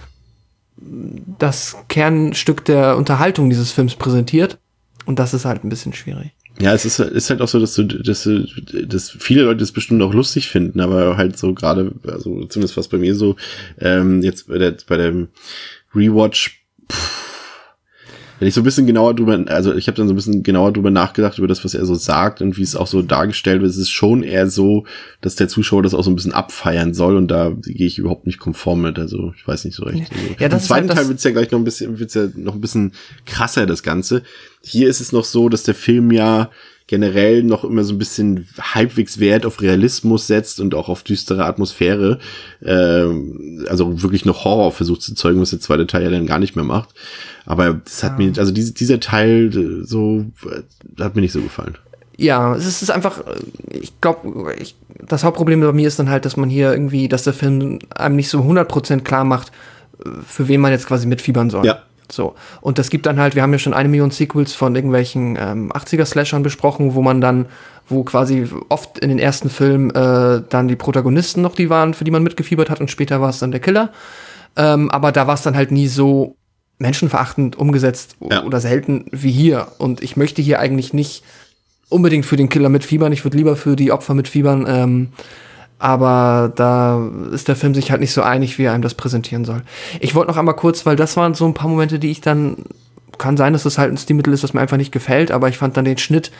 Speaker 4: das Kernstück der Unterhaltung dieses Films präsentiert. Und das ist halt ein bisschen schwierig.
Speaker 3: Ja, es ist, ist halt auch so, dass du, dass du, dass viele Leute das bestimmt auch lustig finden, aber halt so gerade, also zumindest was bei mir so, ähm, jetzt bei der, bei dem Rewatch, pff, wenn ich so ein bisschen genauer drüber, also ich habe dann so ein bisschen genauer drüber nachgedacht, über das, was er so sagt und wie es auch so dargestellt wird, es ist schon eher so, dass der Zuschauer das auch so ein bisschen abfeiern soll und da gehe ich überhaupt nicht konform mit, also ich weiß nicht so recht. Also,
Speaker 4: ja, das
Speaker 3: im zweiten
Speaker 4: ist halt
Speaker 3: Teil wird's ja gleich noch ein bisschen, wird's ja noch ein bisschen krasser, das Ganze. Hier ist es noch so, dass der Film ja generell noch immer so ein bisschen halbwegs Wert auf Realismus setzt und auch auf düstere Atmosphäre, ähm, also wirklich noch Horror versucht zu zeugen, was der zweite Teil ja dann gar nicht mehr macht. Aber das hat ja. mir, also diese, dieser Teil so, hat mir nicht so gefallen.
Speaker 4: Ja, es ist einfach, ich glaube, das Hauptproblem bei mir ist dann halt, dass man hier irgendwie, dass der Film einem nicht so hundert Prozent klar macht, für wen man jetzt quasi mitfiebern soll.
Speaker 3: Ja.
Speaker 4: So. Und das gibt dann halt, wir haben ja schon eine Million Sequels von irgendwelchen ähm, achtziger-Slashern besprochen, wo man dann, wo quasi oft in den ersten Filmen äh, dann die Protagonisten noch die waren, für die man mitgefiebert hat und später war es dann der Killer. Ähm, aber da war es dann halt nie so menschenverachtend umgesetzt
Speaker 3: ja.
Speaker 4: oder selten wie hier. Und ich möchte hier eigentlich nicht unbedingt für den Killer mitfiebern, ich würde lieber für die Opfer mitfiebern, ähm, aber da ist der Film sich halt nicht so einig, wie er einem das präsentieren soll. Ich wollte noch einmal kurz, weil das waren so ein paar Momente, die ich dann, kann sein, dass das halt ein Stilmittel ist, das mir einfach nicht gefällt, aber ich fand dann den Schnitt,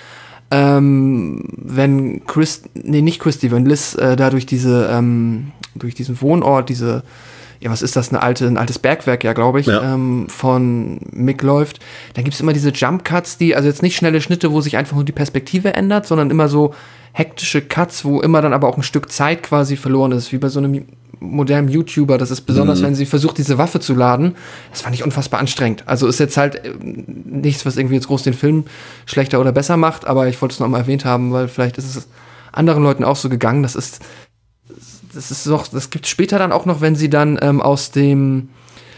Speaker 4: ähm, wenn Chris, nee, nicht Christy, wenn Liz äh, da durch diese, ähm, durch diesen Wohnort, diese, ja, was ist das, eine alte, ein altes Bergwerk, ja, glaube ich, ja. ähm, von Mick läuft, dann gibt's immer diese Jump-Cuts, die, also jetzt nicht schnelle Schnitte, wo sich einfach nur die Perspektive ändert, sondern immer so hektische Cuts, wo immer dann aber auch ein Stück Zeit quasi verloren ist, wie bei so einem modernen YouTuber. Das ist besonders, mhm. wenn sie versucht, diese Waffe zu laden. Das fand ich unfassbar anstrengend. Also ist jetzt halt äh, nichts, was irgendwie jetzt groß den Film schlechter oder besser macht, aber ich wollte es noch mal erwähnt haben, weil vielleicht ist es anderen Leuten auch so gegangen. Das ist, das ist doch, das gibt's später dann auch noch, wenn sie dann ähm, aus dem,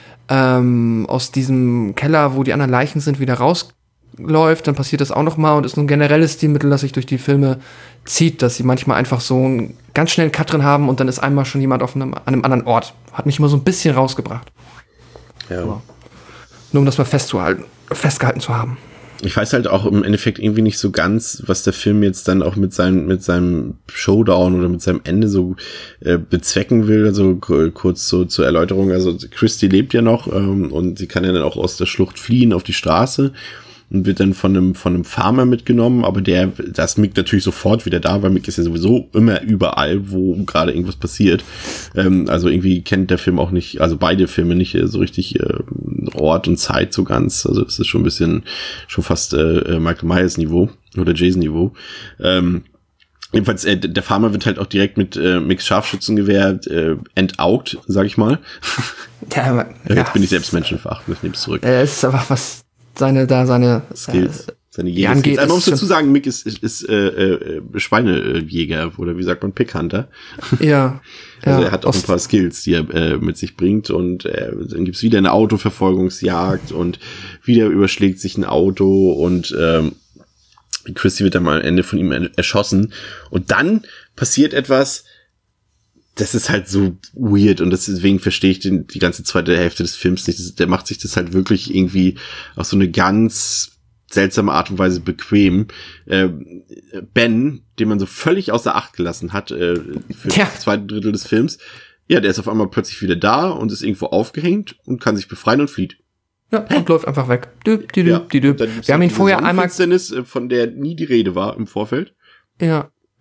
Speaker 4: ähm, aus diesem Keller, wo die anderen Leichen sind, wieder rausläuft, dann passiert das auch noch mal und ist ein generelles Stilmittel, das sich durch die Filme zieht, dass sie manchmal einfach so einen ganz schnellen Cut drin haben und dann ist einmal schon jemand auf einem, an einem anderen Ort. Hat mich immer so ein bisschen rausgebracht.
Speaker 3: Ja.
Speaker 4: Aber nur um das mal festzuhalten, festgehalten zu haben.
Speaker 3: Ich weiß halt auch im Endeffekt irgendwie nicht so ganz, was der Film jetzt dann auch mit seinem, mit seinem Showdown oder mit seinem Ende so äh, bezwecken will. Also k- kurz so zur Erläuterung. Also Christy lebt ja noch ähm, und sie kann ja dann auch aus der Schlucht fliehen auf die Straße und wird dann von einem, von einem Farmer mitgenommen, aber der, da ist Mick natürlich sofort wieder da, weil Mick ist ja sowieso immer überall, wo gerade irgendwas passiert. Ähm, also irgendwie kennt der Film auch nicht, also beide Filme nicht äh, so richtig äh, Ort und Zeit so ganz. Also es ist schon ein bisschen, schon fast äh, Michael Myers Niveau oder Jason Niveau. Ähm, Jedenfalls, äh, der Farmer wird halt auch direkt mit äh, Micks Scharfschützengewehr äh, entaugt, sag ich mal.
Speaker 4: Ja, aber,
Speaker 3: ja, jetzt
Speaker 4: ja.
Speaker 3: bin ich selbst menschenverachtend, ich nehme es zurück.
Speaker 4: Es ist aber was seine da seine
Speaker 3: Skills,
Speaker 4: äh,
Speaker 3: seine Jäger-Skills.
Speaker 4: ja,
Speaker 3: Man muss dazu sagen, Mick ist, ist, ist äh, äh, Schweinejäger oder wie sagt man, Pickhunter.
Speaker 4: Ja.
Speaker 3: Also
Speaker 4: ja,
Speaker 3: er hat auch ein paar Skills, die er äh, mit sich bringt und äh, dann gibt's wieder eine Autoverfolgungsjagd und wieder überschlägt sich ein Auto und ähm, Christy wird dann mal am Ende von ihm erschossen und dann passiert etwas, das ist halt so weird und deswegen verstehe ich den, die ganze zweite Hälfte des Films nicht. Das, der macht sich das halt wirklich irgendwie auf so eine ganz seltsame Art und Weise bequem. Äh, Ben, den man so völlig außer Acht gelassen hat äh, für
Speaker 4: ja.
Speaker 3: das zweite Drittel des Films, ja, der ist auf einmal plötzlich wieder da und ist irgendwo aufgehängt und kann sich befreien und flieht.
Speaker 4: Ja, und läuft einfach weg. Düb, die düb,
Speaker 3: Ja,
Speaker 4: die düb. Wir haben ihn vorher einmal,
Speaker 3: Sonnenfinsternis, von der nie die Rede war im Vorfeld.
Speaker 4: ja,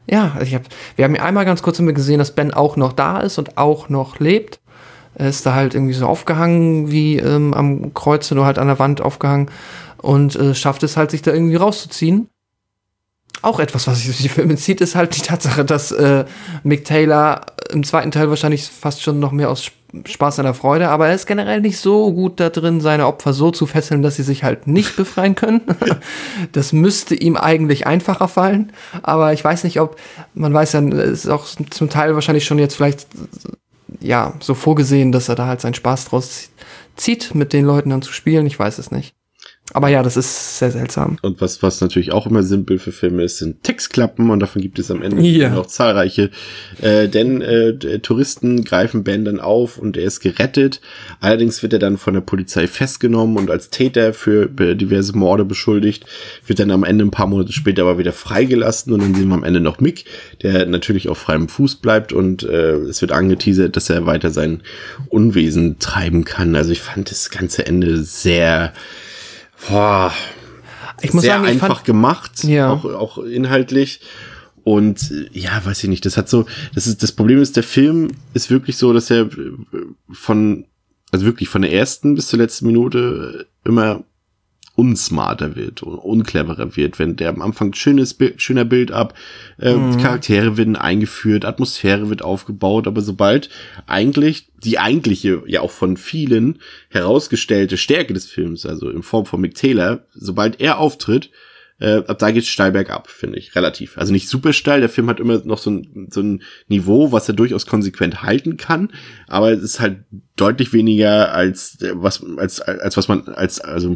Speaker 4: Ja, ich hab, wir haben ja einmal ganz kurz gesehen, dass Ben auch noch da ist und auch noch lebt. Er ist da halt irgendwie so aufgehangen, wie ähm, am Kreuz, nur halt an der Wand aufgehangen und äh, schafft es halt, sich da irgendwie rauszuziehen. Auch etwas, was sich durch die Filme zieht, ist halt die Tatsache, dass äh, Mick Taylor im zweiten Teil wahrscheinlich fast schon noch mehr aus Spaß an der Freude, aber er ist generell nicht so gut da drin, seine Opfer so zu fesseln, dass sie sich halt nicht befreien können. Das müsste ihm eigentlich einfacher fallen, aber ich weiß nicht, ob, man weiß ja, es ist auch zum Teil wahrscheinlich schon jetzt vielleicht ja, so vorgesehen, dass er da halt seinen Spaß draus zieht, mit den Leuten dann zu spielen. Ich weiß es nicht. Aber ja, das ist sehr seltsam.
Speaker 3: Und was, was natürlich auch immer simpel für Filme ist, sind Textklappen, und davon gibt es am Ende
Speaker 4: ja.
Speaker 3: auch zahlreiche. Äh, denn äh, Touristen greifen Ben dann auf und er ist gerettet. Allerdings wird er dann von der Polizei festgenommen und als Täter für diverse Morde beschuldigt, wird dann am Ende ein paar Monate später aber wieder freigelassen, und dann sehen wir am Ende noch Mick, der natürlich auf freiem Fuß bleibt, und äh, es wird angeteasert, dass er weiter sein Unwesen treiben kann. Also ich fand das ganze Ende sehr Boah,
Speaker 4: ich muss
Speaker 3: sehr
Speaker 4: sagen, ich
Speaker 3: einfach
Speaker 4: fand,
Speaker 3: gemacht,
Speaker 4: ja.
Speaker 3: auch, auch inhaltlich. Und ja, weiß ich nicht, das hat so, das ist, das Problem ist, der Film ist wirklich so, dass er von, also wirklich von der ersten bis zur letzten Minute immer unsmarter wird und uncleverer wird, wenn der am Anfang schönes Bild, schöner Bild ab, äh, mhm. Charaktere werden eingeführt, Atmosphäre wird aufgebaut, aber sobald eigentlich die eigentliche, ja auch von vielen herausgestellte Stärke des Films, also in Form von Mick Taylor, sobald er auftritt, äh, ab da geht's steil bergab, finde ich, relativ. Also nicht super steil, der Film hat immer noch so ein, so ein Niveau, was er durchaus konsequent halten kann, aber es ist halt deutlich weniger als, was, als, als was man, als, also,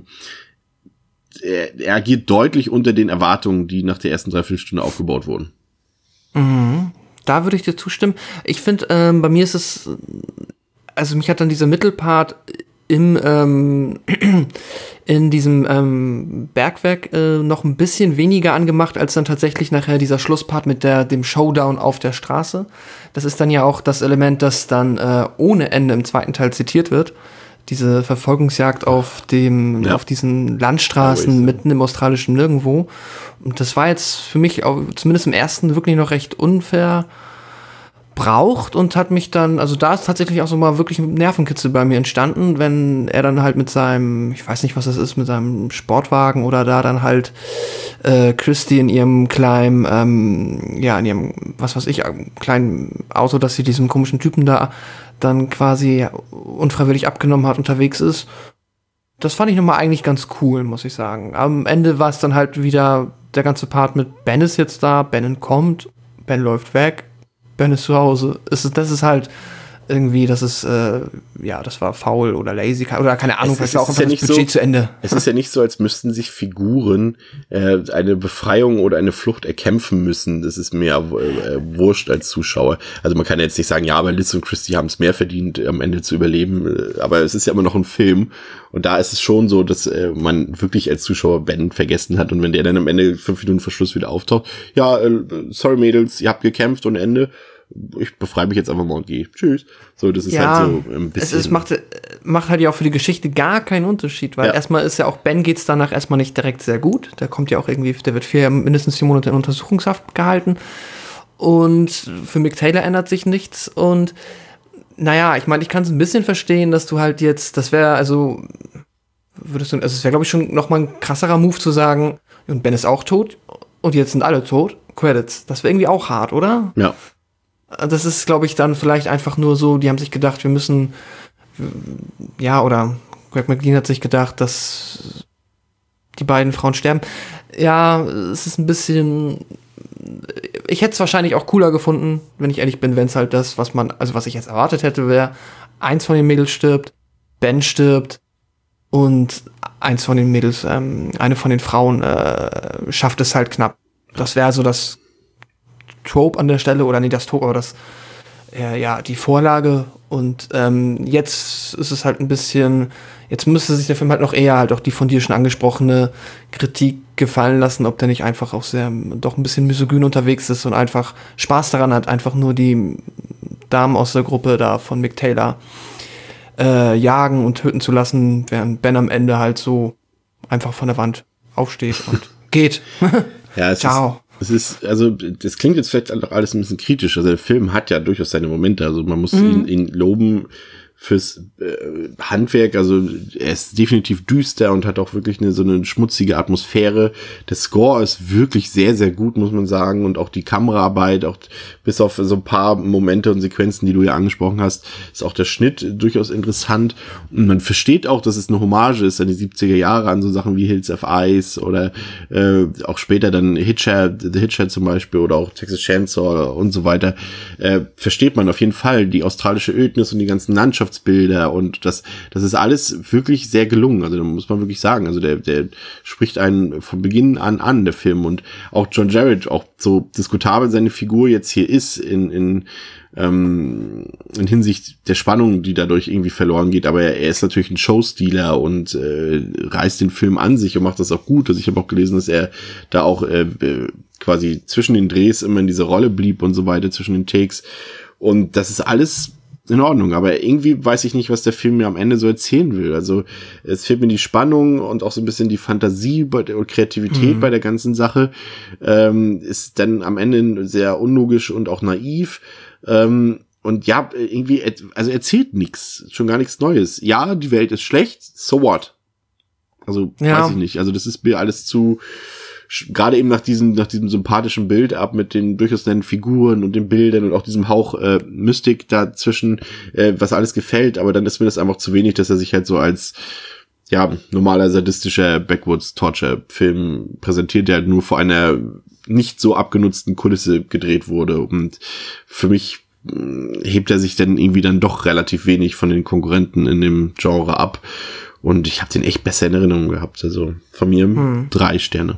Speaker 3: Er, er agiert deutlich unter den Erwartungen, die nach der ersten Dreiviertelstunde aufgebaut wurden.
Speaker 4: Mhm. Da würde ich dir zustimmen. Ich finde, ähm, bei mir ist es, also mich hat dann dieser Mittelpart im ähm, in diesem ähm, Bergwerk äh, noch ein bisschen weniger angemacht, als dann tatsächlich nachher dieser Schlusspart mit der dem Showdown auf der Straße. Das ist dann ja auch das Element, das dann äh, ohne Ende im zweiten Teil zitiert wird. Diese Verfolgungsjagd auf dem, ja. auf diesen Landstraßen Always. Mitten im australischen Nirgendwo. Und das war jetzt für mich auch, zumindest im ersten, wirklich noch recht unfair braucht und hat mich dann, also da ist tatsächlich auch so mal wirklich ein Nervenkitzel bei mir entstanden, wenn er dann halt mit seinem, ich weiß nicht, was das ist, mit seinem Sportwagen oder da dann halt äh, Christy in ihrem kleinen, ähm, ja, in ihrem, was weiß ich, kleinen Auto, dass sie diesem komischen Typen da dann quasi unfreiwillig abgenommen hat, unterwegs ist. Das fand ich nochmal eigentlich ganz cool, muss ich sagen. Am Ende war es dann halt wieder der ganze Part mit Ben ist jetzt da, Ben entkommt, Ben läuft weg, Ben ist zu Hause. Es ist, das ist halt irgendwie, das ist, äh, ja, das war faul oder lazy oder keine Ahnung,
Speaker 3: es, es
Speaker 4: war auch
Speaker 3: ist ja
Speaker 4: das
Speaker 3: nicht
Speaker 4: Budget
Speaker 3: so,
Speaker 4: zu Ende.
Speaker 3: Es ist ja nicht so, als müssten sich Figuren äh, eine Befreiung oder eine Flucht erkämpfen müssen. Das ist mir äh, wurscht als Zuschauer. Also man kann jetzt nicht sagen, ja, aber Liz und Christy haben es mehr verdient, am Ende zu überleben. Aber es ist ja immer noch ein Film. Und da ist es schon so, dass äh, man wirklich als Zuschauer Ben vergessen hat. Und wenn der dann am Ende fünf Minuten vor Schluss wieder auftaucht, ja, äh, sorry Mädels, ihr habt gekämpft und Ende. Ich befreie mich jetzt einfach mal und gehe. Tschüss. So, das ist ja, halt so ein bisschen.
Speaker 4: Es, es macht, macht halt ja auch für die Geschichte gar keinen Unterschied, weil ja. erstmal ist ja auch Ben geht's danach erstmal nicht direkt sehr gut. Der kommt ja auch irgendwie, der wird vier, mindestens vier Monate in Untersuchungshaft gehalten. Und für Mick Taylor ändert sich nichts. Und naja, ich meine, ich kann es ein bisschen verstehen, dass du halt jetzt, das wäre also, würdest du, also es wäre glaube ich schon nochmal ein krasserer Move zu sagen, und Ben ist auch tot und jetzt sind alle tot. Credits. Das wäre irgendwie auch hart, oder?
Speaker 3: Ja.
Speaker 4: Das ist, glaube ich, dann vielleicht einfach nur so, die haben sich gedacht, wir müssen, ja, oder Greg McLean hat sich gedacht, dass die beiden Frauen sterben. Ja, es ist ein bisschen, ich hätte es wahrscheinlich auch cooler gefunden, wenn ich ehrlich bin, wenn es halt das, was man, also was ich jetzt erwartet hätte, wäre, eins von den Mädels stirbt, Ben stirbt und eins von den Mädels, ähm, eine von den Frauen äh, schafft es halt knapp. Das wäre so das Trope an der Stelle, oder nicht das Trope, aber das, äh, ja, die Vorlage. Und ähm, jetzt ist es halt ein bisschen, jetzt müsste sich der Film halt noch eher halt auch die von dir schon angesprochene Kritik gefallen lassen, ob der nicht einfach auch sehr, doch ein bisschen misogyn unterwegs ist und einfach Spaß daran hat, einfach nur die Damen aus der Gruppe da von Mick Taylor äh, jagen und töten zu lassen, während Ben am Ende halt so einfach von der Wand aufsteht und geht.
Speaker 3: Ja, es
Speaker 4: Ciao.
Speaker 3: Es ist, also, das klingt jetzt vielleicht auch alles ein bisschen kritisch. Also, der Film hat ja durchaus seine Momente. Also, man muss mhm. ihn, ihn loben fürs äh, Handwerk. Also, er ist definitiv düster und hat auch wirklich eine so eine schmutzige Atmosphäre. Der Score ist wirklich sehr, sehr gut, muss man sagen. Und auch die Kameraarbeit, auch bis auf so ein paar Momente und Sequenzen, die du ja angesprochen hast, ist auch der Schnitt durchaus interessant. Und man versteht auch, dass es eine Hommage ist an die siebziger Jahre, an so Sachen wie Hills of Ice oder äh, auch später dann Hitcher, The Hitcher zum Beispiel oder auch Texas Chainsaw und so weiter. Äh, versteht man auf jeden Fall die australische Ödnis und die ganzen Landschaftsbilder und das, das ist alles wirklich sehr gelungen. Also da muss man wirklich sagen, also der, der spricht einen von Beginn an an, der Film. Und auch John Jarratt, auch so diskutabel seine Figur jetzt hier ist in, in, ähm, in Hinsicht der Spannung, die dadurch irgendwie verloren geht, aber er, er ist natürlich ein Showstealer und äh, reißt den Film an sich und macht das auch gut. Also ich habe auch gelesen, dass er da auch äh, quasi zwischen den Drehs immer in dieser Rolle blieb und so weiter, zwischen den Takes. Und das ist alles in Ordnung, aber irgendwie weiß ich nicht, was der Film mir am Ende so erzählen will. Also es fehlt mir die Spannung und auch so ein bisschen die Fantasie und Kreativität mhm. bei der ganzen Sache. Ähm, ist dann am Ende sehr unlogisch und auch naiv. Ähm, und ja, irgendwie, also erzählt nichts, schon gar nichts Neues. Ja, die Welt ist schlecht, so what? Also ja. weiß ich nicht. Also das ist mir alles zu... gerade eben nach diesem nach diesem sympathischen Build-up mit den durchaus netten Figuren und den Bildern und auch diesem Hauch äh, Mystik dazwischen, äh, was alles gefällt, aber dann ist mir das einfach zu wenig, dass er sich halt so als ja normaler sadistischer Backwoods-Torture-Film präsentiert, der halt nur vor einer nicht so abgenutzten Kulisse gedreht wurde. Und für mich mh, hebt er sich dann irgendwie dann doch relativ wenig von den Konkurrenten in dem Genre ab. Und ich habe den echt besser in Erinnerung gehabt. Also von mir hm. drei Sterne.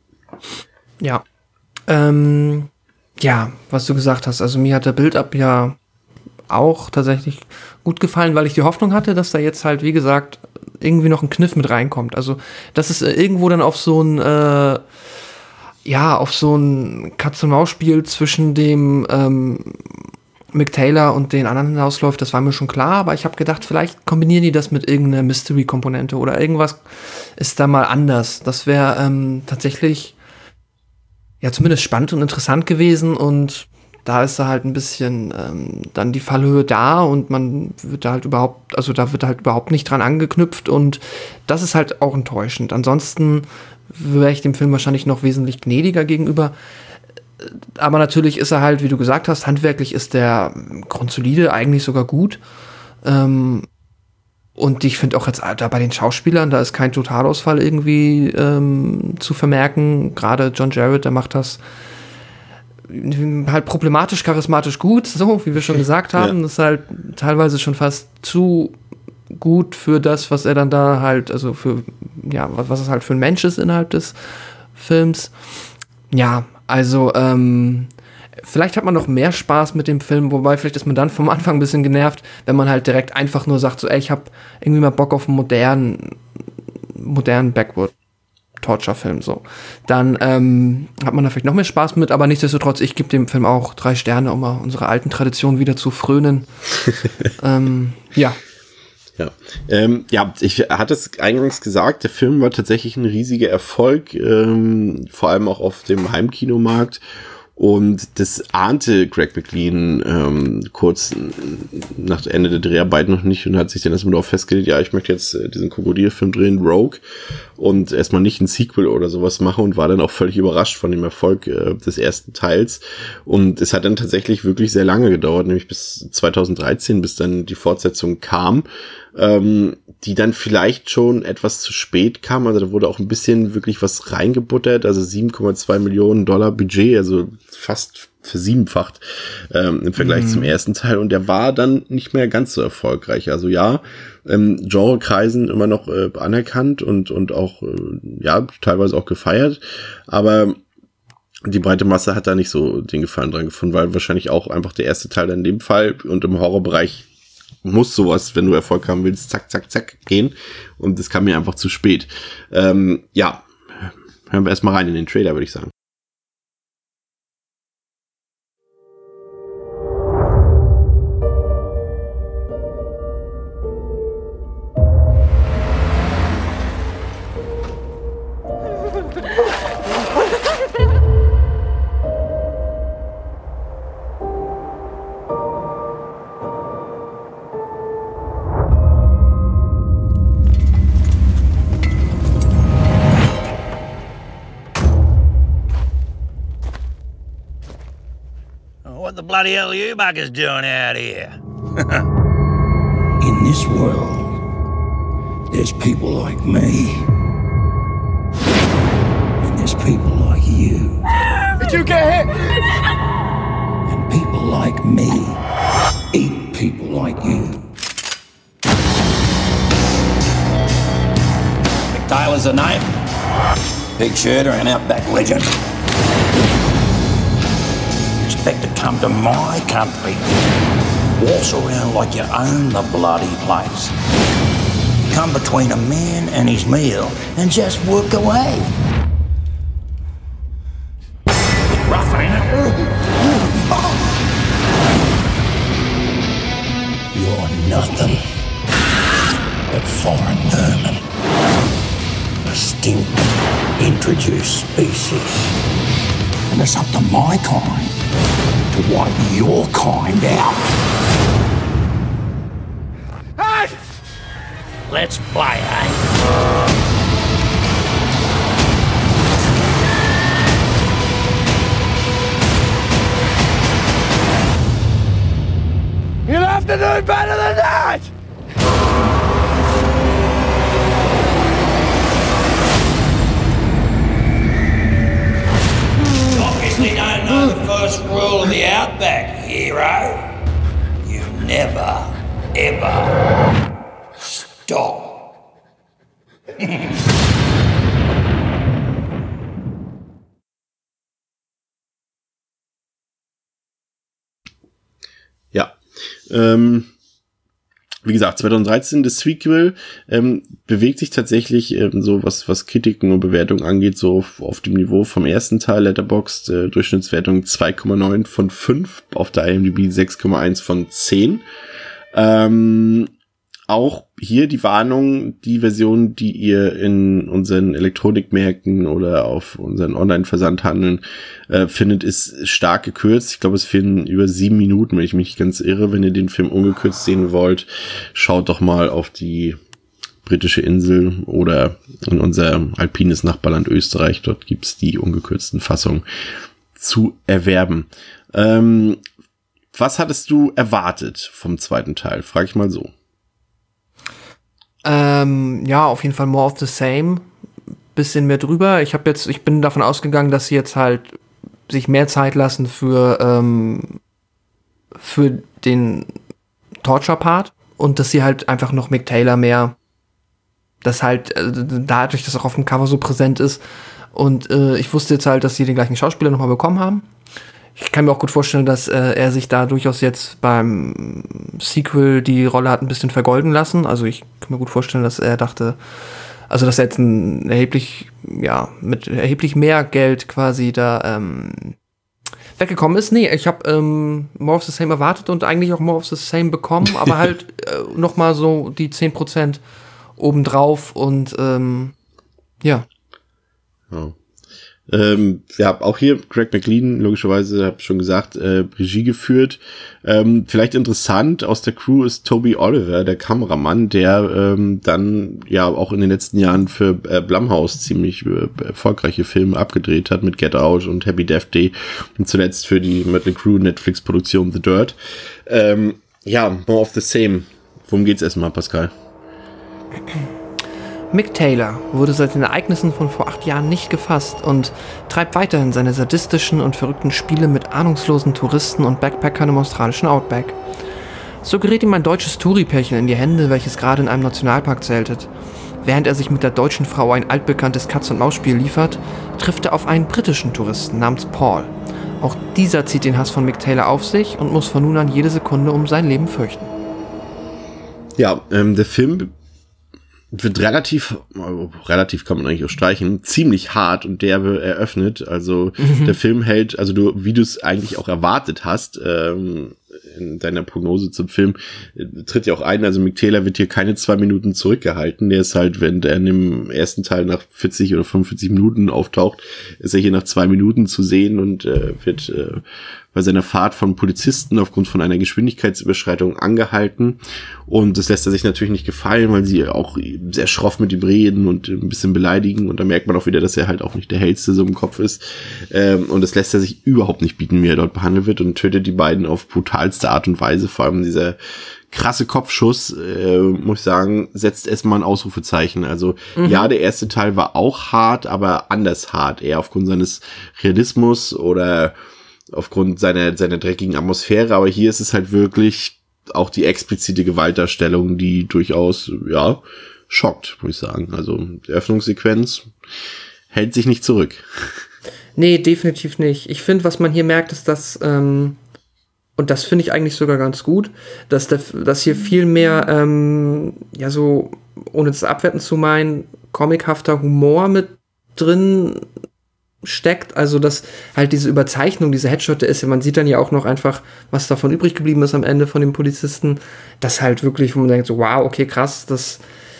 Speaker 4: Ja. Ähm, ja, was du gesagt hast. Also mir hat der Build-up ja auch tatsächlich gut gefallen, weil ich die Hoffnung hatte, dass da jetzt halt, wie gesagt, irgendwie noch ein Kniff mit reinkommt. Also, dass es irgendwo dann auf so ein, äh, ja, auf so ein Katz-und-Maus-Spiel zwischen dem ähm, Mick Taylor und den anderen hinausläuft, das war mir schon klar, aber ich habe gedacht, vielleicht kombinieren die das mit irgendeiner Mystery-Komponente oder irgendwas ist da mal anders. Das wäre ähm, tatsächlich ja zumindest spannend und interessant gewesen und da ist da halt ein bisschen ähm, dann die Fallhöhe da und man wird da halt überhaupt, also da wird halt überhaupt nicht dran angeknüpft und das ist halt auch enttäuschend. Ansonsten wäre ich dem Film wahrscheinlich noch wesentlich gnädiger gegenüber. Aber natürlich ist er halt, wie du gesagt hast, handwerklich ist der grundsolide, eigentlich sogar gut. Ähm, und ich finde auch jetzt da bei den Schauspielern, da ist kein Totalausfall irgendwie ähm, zu vermerken. Gerade John Jarratt, der macht das halt problematisch, charismatisch gut, so wie wir schon gesagt haben. Ja. Das ist halt teilweise schon fast zu gut für das, was er dann da halt, also für, ja, was es halt für ein Mensch ist innerhalb des Films. Ja, also, ähm, vielleicht hat man noch mehr Spaß mit dem Film, wobei vielleicht ist man dann vom Anfang ein bisschen genervt, wenn man halt direkt einfach nur sagt, so, ey, ich hab irgendwie mal Bock auf einen modernen, modernen Backwood-Torture-Film, so. Dann, ähm, hat man da vielleicht noch mehr Spaß mit, aber nichtsdestotrotz, ich gebe dem Film auch drei Sterne, um mal unsere alten Traditionen wieder zu frönen. ähm, ja.
Speaker 3: Ja, ähm, ja, ich hatte es eingangs gesagt, der Film war tatsächlich ein riesiger Erfolg, ähm, vor allem auch auf dem Heimkinomarkt. Und das ahnte Greg McLean ähm, kurz nach Ende der Dreharbeiten noch nicht und hat sich dann erstmal darauf festgelegt, ja, ich möchte jetzt äh, diesen Krokodilfilm drehen, Rogue, und erstmal nicht ein Sequel oder sowas machen und war dann auch völlig überrascht von dem Erfolg äh, des ersten Teils. Und es hat dann tatsächlich wirklich sehr lange gedauert, nämlich bis zweitausenddreizehn, bis dann die Fortsetzung kam, ähm, die dann vielleicht schon etwas zu spät kam. Also da wurde auch ein bisschen wirklich was reingebuttert, also sieben Komma zwei Millionen Dollar Budget, also fast versiebenfacht ähm, im Vergleich mhm. zum ersten Teil, und der war dann nicht mehr ganz so erfolgreich. Also ja, ähm, Genrekreisen immer noch äh, anerkannt und und auch äh, ja teilweise auch gefeiert, aber die breite Masse hat da nicht so den Gefallen dran gefunden, weil wahrscheinlich auch einfach der erste Teil in dem Fall, und im Horrorbereich muss sowas, wenn du Erfolg haben willst, zack, zack, zack gehen, und das kam mir einfach zu spät. Ähm, ja, hören wir erstmal rein in den Trailer, würde ich sagen.
Speaker 9: What the bloody hell are you buggers doing out here?
Speaker 10: In this world, there's people like me. And there's people like you.
Speaker 7: Did you get hit?
Speaker 10: And people like me eat people like you. Mick Taylor's a name. Big shooter and outback legend. Expect to come to my country. Waltz around like you own the bloody place. Come between a man and his meal and just work away. Bit rough, ain't it? You're nothing but foreign vermin. A stink introduced species. And it's up to my kind to wipe your kind out.
Speaker 7: Hey!
Speaker 10: Let's play, eh?
Speaker 7: You'll have to do better than that!
Speaker 10: Obviously don't know the first rule of the outback, hero. You never, ever stop.
Speaker 3: Ja, ähm, wie gesagt, zwanzig dreizehn, das Sequel ähm, bewegt sich tatsächlich ähm, so, was was Kritiken und Bewertungen angeht, so auf, auf dem Niveau vom ersten Teil. Letterboxd, äh, Durchschnittswertung zwei Komma neun von fünf, auf der I M D B sechs Komma eins von zehn. Ähm, auch hier die Warnung, die Version, die ihr in unseren Elektronikmärkten oder auf unseren Online-Versandhandeln äh, findet, ist stark gekürzt. Ich glaube, es fehlen über sieben Minuten, wenn ich mich nicht ganz irre. Wenn ihr den Film ungekürzt sehen wollt, schaut doch mal auf die britische Insel oder in unser alpines Nachbarland Österreich. Dort gibt's die ungekürzten Fassungen zu erwerben. Ähm, was hattest du erwartet vom zweiten Teil? Frag ich mal so.
Speaker 4: Ähm, ja, auf jeden Fall more of the same. Bisschen mehr drüber. Ich habe jetzt, ich bin davon ausgegangen, dass sie jetzt halt sich mehr Zeit lassen für, ähm, für den Torture-Part und dass sie halt einfach noch Mick Taylor mehr, dass halt äh, dadurch, dass er auch auf dem Cover so präsent ist und äh, ich wusste jetzt halt, dass sie den gleichen Schauspieler nochmal bekommen haben. Ich kann mir auch gut vorstellen, dass äh, er sich da durchaus jetzt beim Sequel die Rolle hat ein bisschen vergolden lassen. Also ich kann mir gut vorstellen, dass er dachte, also dass er jetzt ein erheblich, ja, mit erheblich mehr Geld quasi da ähm, weggekommen ist. Nee, ich habe ähm, More of the Same erwartet und eigentlich auch More of the Same bekommen, aber halt äh, noch mal so die zehn Prozent obendrauf und ähm, ja.
Speaker 3: Ja. Ähm, ja, auch hier Greg McLean, logischerweise, habe ich schon gesagt, äh, Regie geführt. Ähm, vielleicht interessant, aus der Crew ist Toby Oliver, der Kameramann, der ähm, dann ja auch in den letzten Jahren für äh, Blumhouse ziemlich äh, erfolgreiche Filme abgedreht hat, mit Get Out und Happy Death Day und zuletzt für die Mötley Crüe Netflix-Produktion The Dirt. Ähm, ja, more of the same. Worum geht's erstmal, Pascal?
Speaker 4: Mick Taylor wurde seit den Ereignissen von vor acht Jahren nicht gefasst und treibt weiterhin seine sadistischen und verrückten Spiele mit ahnungslosen Touristen und Backpackern im australischen Outback. So gerät ihm ein deutsches Touri-Pärchen in die Hände, welches gerade in einem Nationalpark zeltet. Während er sich mit der deutschen Frau ein altbekanntes Katz-und-Maus-Spiel liefert, trifft er auf einen britischen Touristen namens Paul. Auch dieser zieht den Hass von Mick Taylor auf sich und muss von nun an jede Sekunde um sein Leben fürchten.
Speaker 3: Ja, ähm, der Film wird relativ, relativ kann man eigentlich auch streichen, ziemlich hart und derbe eröffnet. Also mhm. der Film hält, also du, wie du es eigentlich auch erwartet hast, ähm, in deiner Prognose zum Film äh, tritt ja auch ein, also Mick Taylor wird hier keine zwei Minuten zurückgehalten. Der ist halt, wenn der in dem ersten Teil nach vierzig oder fünfundvierzig Minuten auftaucht, ist er hier nach zwei Minuten zu sehen und äh, wird äh, bei seiner Fahrt von Polizisten aufgrund von einer Geschwindigkeitsüberschreitung angehalten. Und das lässt er sich natürlich nicht gefallen, weil sie auch sehr schroff mit ihm reden und ein bisschen beleidigen. Und da merkt man auch wieder, dass er halt auch nicht der Hellste so im Kopf ist. Ähm, und das lässt er sich überhaupt nicht bieten, wie er dort behandelt wird, und tötet die beiden auf brutalste Art und Weise. Vor allem dieser krasse Kopfschuss, äh, muss ich sagen, setzt erstmal ein Ausrufezeichen. Also mhm. ja, der erste Teil war auch hart, aber anders hart. Eher aufgrund seines Realismus oder aufgrund seiner, seiner dreckigen Atmosphäre, aber hier ist es halt wirklich auch die explizite Gewaltdarstellung, die durchaus, ja, schockt, muss ich sagen. Also die Öffnungssequenz hält sich nicht zurück.
Speaker 4: Nee, definitiv nicht. Ich finde, was man hier merkt, ist, dass, ähm, und das finde ich eigentlich sogar ganz gut, dass, der, dass hier viel mehr, ähm, ja so, ohne das abwerten zu meinen, comichafter Humor mit drin steckt, also dass halt diese Überzeichnung, diese Headshot ist, man sieht dann ja auch noch einfach, was davon übrig geblieben ist am Ende von dem Polizisten, das halt wirklich, wo man denkt so, wow, okay, krass, das,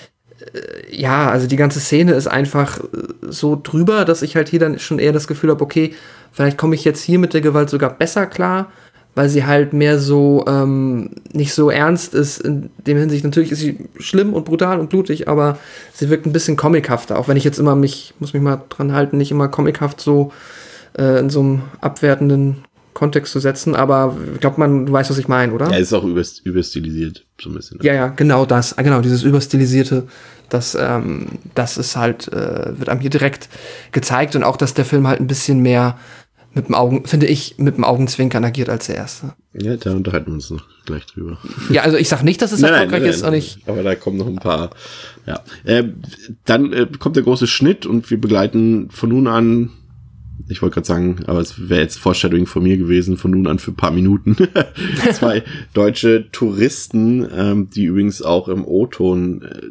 Speaker 4: äh, ja, also die ganze Szene ist einfach so drüber, dass ich halt hier dann schon eher das Gefühl habe, okay, vielleicht komme ich jetzt hier mit der Gewalt sogar besser klar, weil sie halt mehr so, ähm, nicht so ernst ist, in dem Hinsicht, natürlich ist sie schlimm und brutal und blutig, aber sie wirkt ein bisschen comichafter, auch wenn ich jetzt immer mich, muss mich mal dran halten, nicht immer comichaft so äh, in so einem abwertenden Kontext zu setzen, aber ich glaube, man, du weißt, was ich meine, oder?
Speaker 3: Ja, ist auch überst- überstilisiert, so ein bisschen.
Speaker 4: Ja, ja, genau das, genau, dieses Überstilisierte, das, ähm, das ist halt, äh, wird einem hier direkt gezeigt, und auch, dass der Film halt ein bisschen mehr mit dem Augen, finde ich, mit dem Augenzwinkern agiert als der erste.
Speaker 3: Ja, da unterhalten wir uns noch gleich drüber.
Speaker 4: Ja, also ich sag nicht, dass es
Speaker 3: nein,
Speaker 4: erfolgreich
Speaker 3: nein,
Speaker 4: ist,
Speaker 3: nein,
Speaker 4: und ich.
Speaker 3: Aber da kommen noch ein paar. Ja, äh, dann äh, kommt der große Schnitt und wir begleiten von nun an. Ich wollte gerade sagen, aber es wäre jetzt Foreshadowing von mir gewesen, von nun an für ein paar Minuten. Zwei deutsche Touristen, ähm, die übrigens auch im O-Ton äh,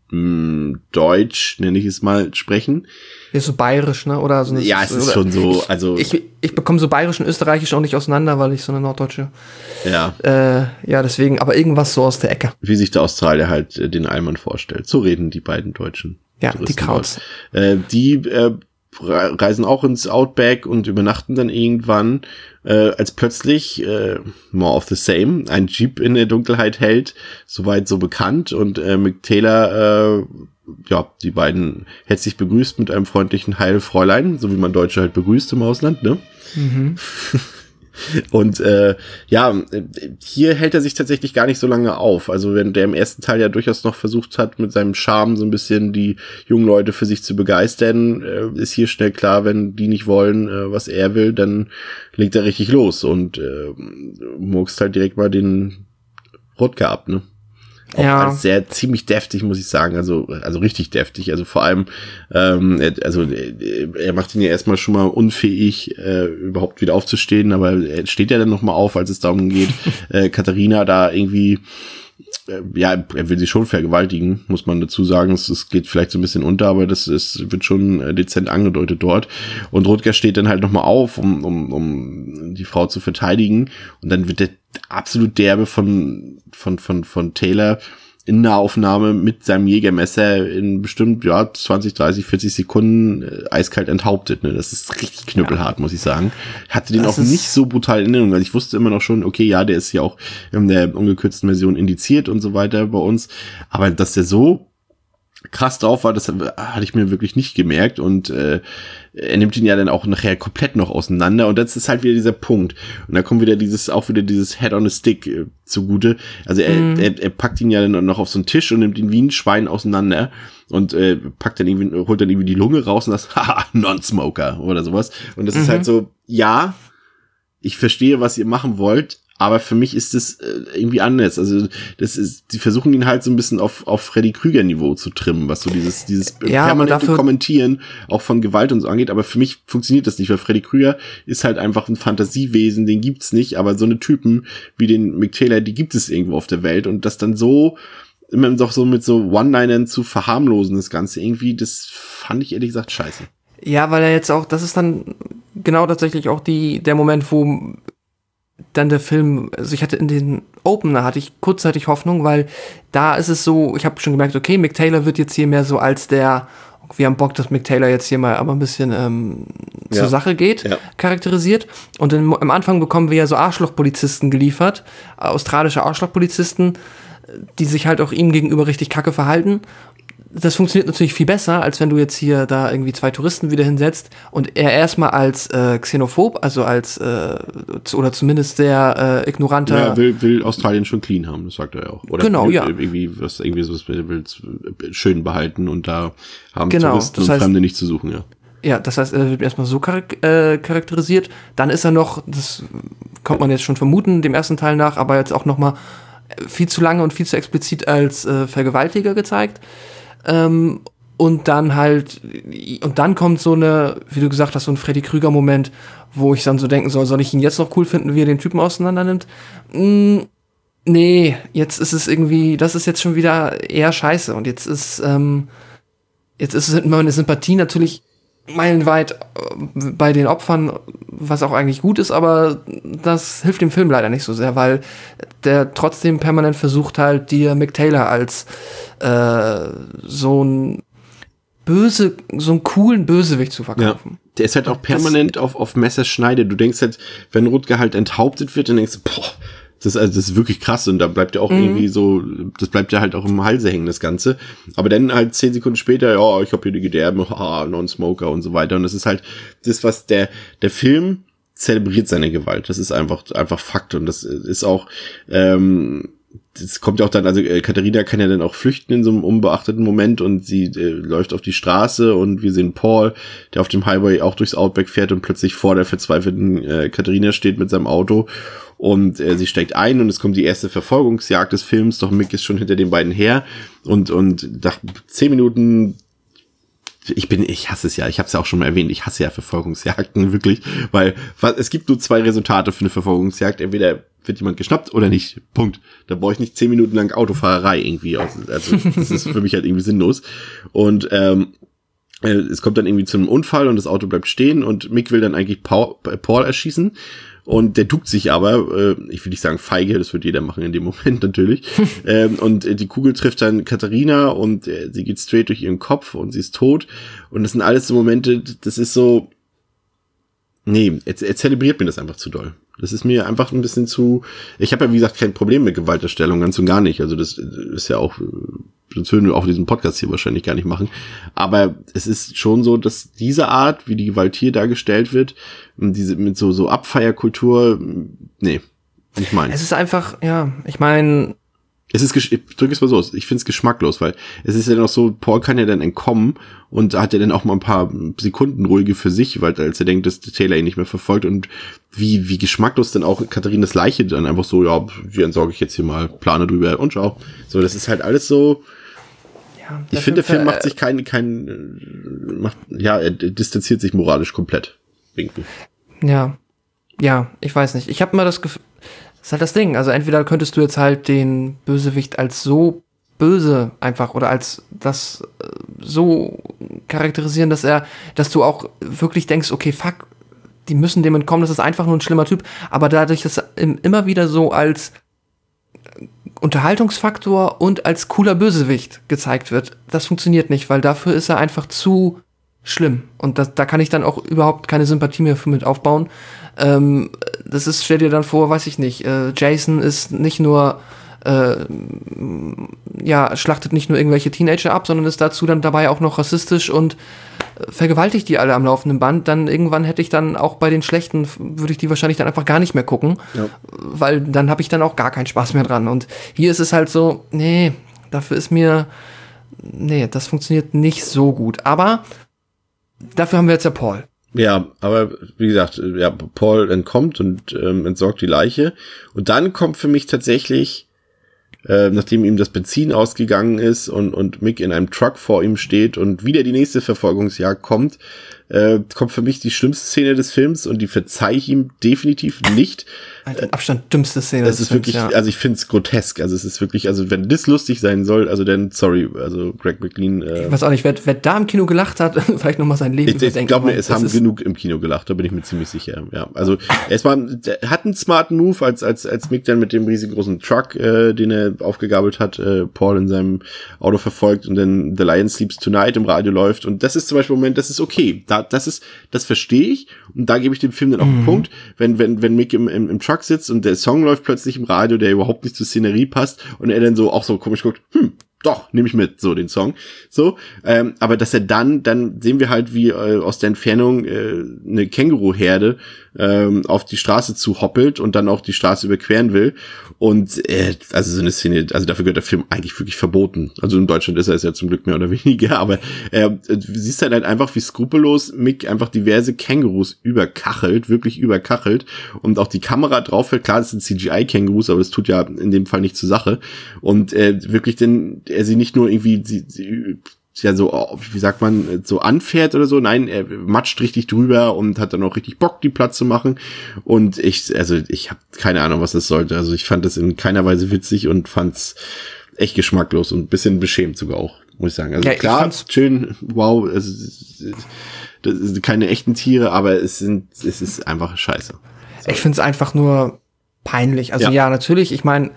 Speaker 3: Deutsch, nenne ich es mal, sprechen.
Speaker 4: Ist so bayerisch, ne? Oder so.
Speaker 3: Ja, es ist oder, schon so, also.
Speaker 4: Ich, ich bekomme so bayerisch und österreichisch auch nicht auseinander, weil ich so eine norddeutsche.
Speaker 3: Ja.
Speaker 4: Äh, ja, deswegen, aber irgendwas so aus der Ecke.
Speaker 3: Wie sich der Australier halt äh, den Allmann vorstellt. So reden die beiden Deutschen.
Speaker 4: Ja, Touristen die Krauts.
Speaker 3: Äh, die äh, reisen auch ins Outback und übernachten dann irgendwann, äh, als plötzlich, äh, more of the same, ein Jeep in der Dunkelheit hält, soweit so bekannt, und äh, Mick Taylor, äh, ja, die beiden herzlich begrüßt mit einem freundlichen Heil Fräulein, so wie man Deutsche halt begrüßt im Ausland, ne? Mhm. Und äh, ja, hier hält er sich tatsächlich gar nicht so lange auf. Also wenn der im ersten Teil ja durchaus noch versucht hat, mit seinem Charme so ein bisschen die jungen Leute für sich zu begeistern, äh, ist hier schnell klar, wenn die nicht wollen, äh, was er will, dann legt er richtig los und äh, murkst halt direkt mal den Rutger ab, ne? Auch ja. Sehr ziemlich deftig, muss ich sagen, also also richtig deftig, also vor allem ähm, er, also er macht ihn ja erstmal schon mal unfähig, äh, überhaupt wieder aufzustehen, aber er steht ja dann nochmal auf, als es darum geht, äh, Katharina da irgendwie, äh, ja, er will sie schon vergewaltigen, muss man dazu sagen, es, es geht vielleicht so ein bisschen unter, aber das ist, wird schon äh, dezent angedeutet dort, und Rutger steht dann halt nochmal auf, um, um, um die Frau zu verteidigen, und dann wird der absolut derbe von von von von Taylor in Nahaufnahme mit seinem Jägermesser in bestimmt ja zwanzig, dreißig, vierzig Sekunden äh, eiskalt enthauptet. Ne? Das ist richtig knüppelhart, ja. Muss ich sagen. Hatte den das auch nicht so brutal in Erinnerung. Also ich wusste immer noch schon, okay, ja, der ist ja auch in der ungekürzten Version indiziert und so weiter bei uns. Aber dass der so krass drauf war, das hatte ich mir wirklich nicht gemerkt, und äh, er nimmt ihn ja dann auch nachher komplett noch auseinander, und das ist halt wieder dieser Punkt, und da kommt wieder dieses, auch wieder dieses Head on a Stick äh, zugute, also er, mm. er, er packt ihn ja dann noch auf so einen Tisch und nimmt ihn wie ein Schwein auseinander und äh, packt dann irgendwie, holt dann irgendwie die Lunge raus und das, haha, Non-Smoker oder sowas, und das mhm. ist halt so, ja, ich verstehe, was ihr machen wollt, aber für mich ist das äh, irgendwie anders. Also das ist, die versuchen ihn halt so ein bisschen auf auf Freddy Krüger Niveau zu trimmen, was so dieses dieses
Speaker 4: ja,
Speaker 3: permanente Kommentieren auch von Gewalt und so angeht. Aber für mich funktioniert das nicht, weil Freddy Krüger ist halt einfach ein Fantasiewesen, den gibt's nicht. Aber so eine Typen wie den Mick Taylor, die gibt es irgendwo auf der Welt, und das dann so immer doch so mit so One-Linern zu verharmlosen, das Ganze irgendwie, das fand ich ehrlich gesagt scheiße.
Speaker 4: Ja, weil er jetzt auch, das ist dann genau tatsächlich auch die der Moment, wo dann der Film, also ich hatte in den Opener hatte ich kurzzeitig Hoffnung, weil da ist es so, ich habe schon gemerkt, okay, Mick Taylor wird jetzt hier mehr so als der, wir haben Bock, dass Mick Taylor jetzt hier mal aber ein bisschen ähm, zur
Speaker 3: ja.
Speaker 4: Sache geht, ja. charakterisiert. Und im, am Anfang bekommen wir ja so Arschlochpolizisten geliefert, australische Arschlochpolizisten, die sich halt auch ihm gegenüber richtig kacke verhalten. Das funktioniert natürlich viel besser, als wenn du jetzt hier da irgendwie zwei Touristen wieder hinsetzt und er erstmal als äh, xenophob, also als äh, oder zumindest sehr äh, ignoranter.
Speaker 3: Ja, er will, will Australien schon clean haben, das sagt er ja auch. Oder
Speaker 4: genau,
Speaker 3: will,
Speaker 4: ja.
Speaker 3: Irgendwie was, irgendwie so will schön behalten und da haben
Speaker 4: genau,
Speaker 3: Touristen
Speaker 4: das
Speaker 3: und
Speaker 4: heißt,
Speaker 3: Fremde nicht zu suchen, ja.
Speaker 4: Ja, das heißt, er wird erstmal so charak- äh, charakterisiert. Dann ist er noch, das kommt man jetzt schon vermuten, dem ersten Teil nach, aber jetzt auch noch mal viel zu lange und viel zu explizit als äh, Vergewaltiger gezeigt. Ähm, und dann halt, und dann kommt so eine, wie du gesagt hast, so ein Freddy Krüger-Moment, wo ich dann so denken soll, soll ich ihn jetzt noch cool finden, wie er den Typen auseinander nimmt? Mm, nee, jetzt ist es irgendwie, das ist jetzt schon wieder eher scheiße. Und jetzt ist, ähm, jetzt ist meine Sympathie natürlich meilenweit bei den Opfern, was auch eigentlich gut ist, aber das hilft dem Film leider nicht so sehr, weil der trotzdem permanent versucht halt, dir Mick Taylor als äh, so ein böse, so einen coolen Bösewicht zu verkaufen.
Speaker 3: Ja, der ist halt auch permanent das, auf, auf Messerschneide. Du denkst halt, wenn Rutger halt enthauptet wird, dann denkst du, boah, das ist, also das ist wirklich krass und da bleibt ja auch mhm. irgendwie so, das bleibt ja halt auch im Halse hängen, das Ganze. Aber dann halt zehn Sekunden später, ja, ich habe hier die Gedärme, haha, Non-Smoker und so weiter. Und das ist halt das, was der, der Film zelebriert seine Gewalt. Das ist einfach, einfach Fakt. Und das ist auch, ähm, das kommt ja auch dann, also äh, Katharina kann ja dann auch flüchten in so einem unbeachteten Moment und sie äh, läuft auf die Straße und wir sehen Paul, der auf dem Highway auch durchs Outback fährt und plötzlich vor der verzweifelten äh, Katharina steht mit seinem Auto und äh, sie steigt ein und es kommt die erste Verfolgungsjagd des Films, doch Mick ist schon hinter den beiden her und und nach zehn Minuten ich bin, ich hasse es ja, ich habe es ja auch schon mal erwähnt, ich hasse ja Verfolgungsjagden, wirklich, weil was, es gibt nur zwei Resultate für eine Verfolgungsjagd, entweder wird jemand geschnappt oder nicht, Punkt. Da brauche ich nicht zehn Minuten lang Autofahrerei irgendwie, also das ist für mich halt irgendwie sinnlos und ähm, es kommt dann irgendwie zu einem Unfall und das Auto bleibt stehen und Mick will dann eigentlich Paul, Paul erschießen und der duckt sich aber, äh, ich will nicht sagen feige, das wird jeder machen in dem Moment natürlich, ähm, und äh, die Kugel trifft dann Katharina und äh, sie geht straight durch ihren Kopf und sie ist tot und das sind alles so Momente, das ist so, nee, er, er zelebriert mir das einfach zu doll. Das ist mir einfach ein bisschen zu, ich habe ja wie gesagt kein Problem mit Gewalterstellung, ganz und gar nicht, also das ist ja auch, sonst würden wir auch diesen Podcast hier wahrscheinlich gar nicht machen, aber es ist schon so, dass diese Art, wie die Gewalt hier dargestellt wird, diese mit so so Abfeierkultur, nee, nicht meins.
Speaker 4: Es ist einfach, ja, ich meine,
Speaker 3: es ist, ich drücke es mal so aus, ich finde es geschmacklos, weil es ist ja dann auch so, Paul kann ja dann entkommen und hat ja dann auch mal ein paar Sekunden ruhige für sich, weil als er denkt, dass Taylor ihn nicht mehr verfolgt und wie wie geschmacklos dann auch Katharinas Leiche dann einfach so, ja, die entsorge ich jetzt hier mal, plane drüber und schau. So, das ist halt alles so, ja, ich finde, der Film macht sich kein, kein, macht, ja, er distanziert sich moralisch komplett. Irgendwie.
Speaker 4: Ja, ja, ich weiß nicht. Ich habe immer das Gefühl, das ist halt das Ding. Also entweder könntest du jetzt halt den Bösewicht als so böse einfach oder als das äh, so charakterisieren, dass er, dass du auch wirklich denkst, okay, fuck, die müssen dem entkommen, das ist einfach nur ein schlimmer Typ. Aber dadurch, dass er immer wieder so als Unterhaltungsfaktor und als cooler Bösewicht gezeigt wird, das funktioniert nicht, weil dafür ist er einfach zu schlimm. Und das, da kann ich dann auch überhaupt keine Sympathie mehr für mit aufbauen. Ähm, das ist, stell dir dann vor, weiß ich nicht, äh, Jason ist nicht nur, äh, ja, schlachtet nicht nur irgendwelche Teenager ab, sondern ist dazu dann dabei auch noch rassistisch und äh, vergewaltigt die alle am laufenden Band. Dann irgendwann hätte ich dann auch bei den Schlechten, würde ich die wahrscheinlich dann einfach gar nicht mehr gucken, ja. Weil dann habe ich dann auch gar keinen Spaß mehr dran. Und hier ist es halt so, nee, dafür ist mir, nee, das funktioniert nicht so gut. Aber dafür haben wir jetzt ja Paul.
Speaker 3: Ja, aber wie gesagt, ja, Paul entkommt und ähm, entsorgt die Leiche. Und dann kommt für mich tatsächlich äh, nachdem ihm das Benzin ausgegangen ist und, und Mick in einem Truck vor ihm steht und wieder die nächste Verfolgungsjagd kommt, äh, kommt für mich die schlimmste Szene des Films und die verzeih ich ihm definitiv nicht.
Speaker 4: Alter, Abstand dümmste Szene
Speaker 3: des Films. Das ist wirklich, ja. Also ich finde es grotesk. Also es ist wirklich, also wenn das lustig sein soll, also dann, sorry, also Greg McLean. Äh,
Speaker 4: ich weiß auch nicht, wer, wer da im Kino gelacht hat, vielleicht nochmal sein Leben
Speaker 3: überdenken. Ich glaube mir, es haben genug im Kino gelacht, da bin ich mir ziemlich sicher. Ja, also es war, er hat einen smarten Move, als als als Mick dann mit dem riesengroßen Truck, äh, den er aufgegabelt hat, äh, Paul in seinem Auto verfolgt und dann The Lion Sleeps Tonight im Radio läuft. Und das ist zum Beispiel ein Moment, das ist okay. Da, das ist, das verstehe ich. Und da gebe ich dem Film dann auch einen mhm. Punkt, wenn wenn wenn Mick im, im im Truck sitzt und der Song läuft plötzlich im Radio, der überhaupt nicht zur Szenerie passt und er dann so auch so komisch guckt, hm, doch, nehme ich mit, so den Song. So, ähm, aber dass er dann, dann sehen wir halt, wie äh, aus der Entfernung äh, eine Känguru-Herde ähm, auf die Straße zu hoppelt und dann auch die Straße überqueren will. Und äh, also so eine Szene, also dafür gehört der Film eigentlich wirklich verboten. Also in Deutschland ist er es ja zum Glück mehr oder weniger, aber äh, du siehst halt einfach, wie skrupellos Mick einfach diverse Kängurus überkachelt, wirklich überkachelt und auch die Kamera drauf fällt. Klar, das sind C G I-Kängurus, aber das tut ja in dem Fall nicht zur Sache. Und äh, wirklich denn er sie nicht nur irgendwie sie, sie, ja so, wie sagt man, so anfährt oder so, nein, er matscht richtig drüber und hat dann auch richtig Bock, die Platz zu machen. Und ich, also ich habe keine Ahnung, was das sollte. Also ich fand das in keiner Weise witzig und fand's echt geschmacklos und ein bisschen beschämt sogar auch, muss ich sagen. Also ja, klar, schön, wow, also, das sind keine echten Tiere, aber es sind, es ist einfach scheiße. So.
Speaker 4: Ich find's einfach nur peinlich. Also ja, ja natürlich, ich meine,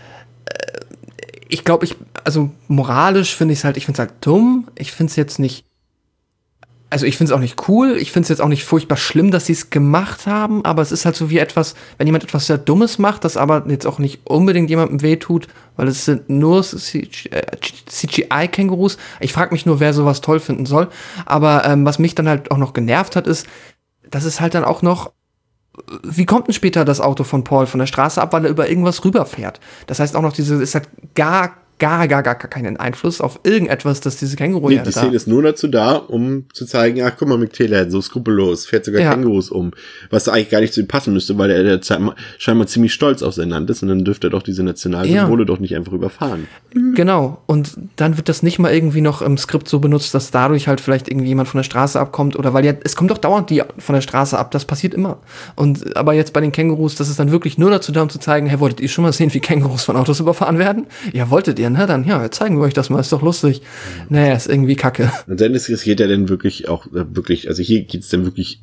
Speaker 4: ich glaube, ich, also moralisch finde ich es halt, ich finde es halt dumm. Ich finde es jetzt nicht, also ich finde es auch nicht cool. Ich finde es jetzt auch nicht furchtbar schlimm, dass sie es gemacht haben. Aber es ist halt so wie etwas, wenn jemand etwas sehr Dummes macht, das aber jetzt auch nicht unbedingt jemandem wehtut, weil es sind nur C G I-Kängurus. Ich frage mich nur, wer sowas toll finden soll. Aber ähm, was mich dann halt auch noch genervt hat, ist, dass es halt dann auch noch, wie kommt denn später das Auto von Paul von der Straße ab, weil er über irgendwas rüberfährt? Das heißt auch noch, diese, es hat gar, gar, gar, gar keinen Einfluss auf irgendetwas, dass diese Känguru
Speaker 3: nee, die Szene da ist nur dazu da, um zu zeigen, ach, guck mal, Mick Taylor, so skrupellos, fährt sogar ja. Kängurus um, was eigentlich gar nicht zu ihm passen müsste, weil er, der scheinbar ziemlich stolz auf sein Land ist und dann dürfte er doch diese Nationalsymbole ja. doch nicht einfach überfahren.
Speaker 4: Genau, und dann wird das nicht mal irgendwie noch im Skript so benutzt, dass dadurch halt vielleicht irgendwie jemand von der Straße abkommt oder weil ja, es kommt doch dauernd die von der Straße ab, das passiert immer. Und aber jetzt bei den Kängurus, das ist dann wirklich nur dazu da, um zu zeigen, hey, wolltet ihr schon mal sehen, wie Kängurus von Autos überfahren werden? Ja, wolltet ihr, ne? Dann, ja, zeigen wir euch das mal, ist doch lustig. Mhm. Naja, ist irgendwie kacke.
Speaker 3: Und dann ist, es geht ja dann wirklich auch, wirklich, also hier geht's dann wirklich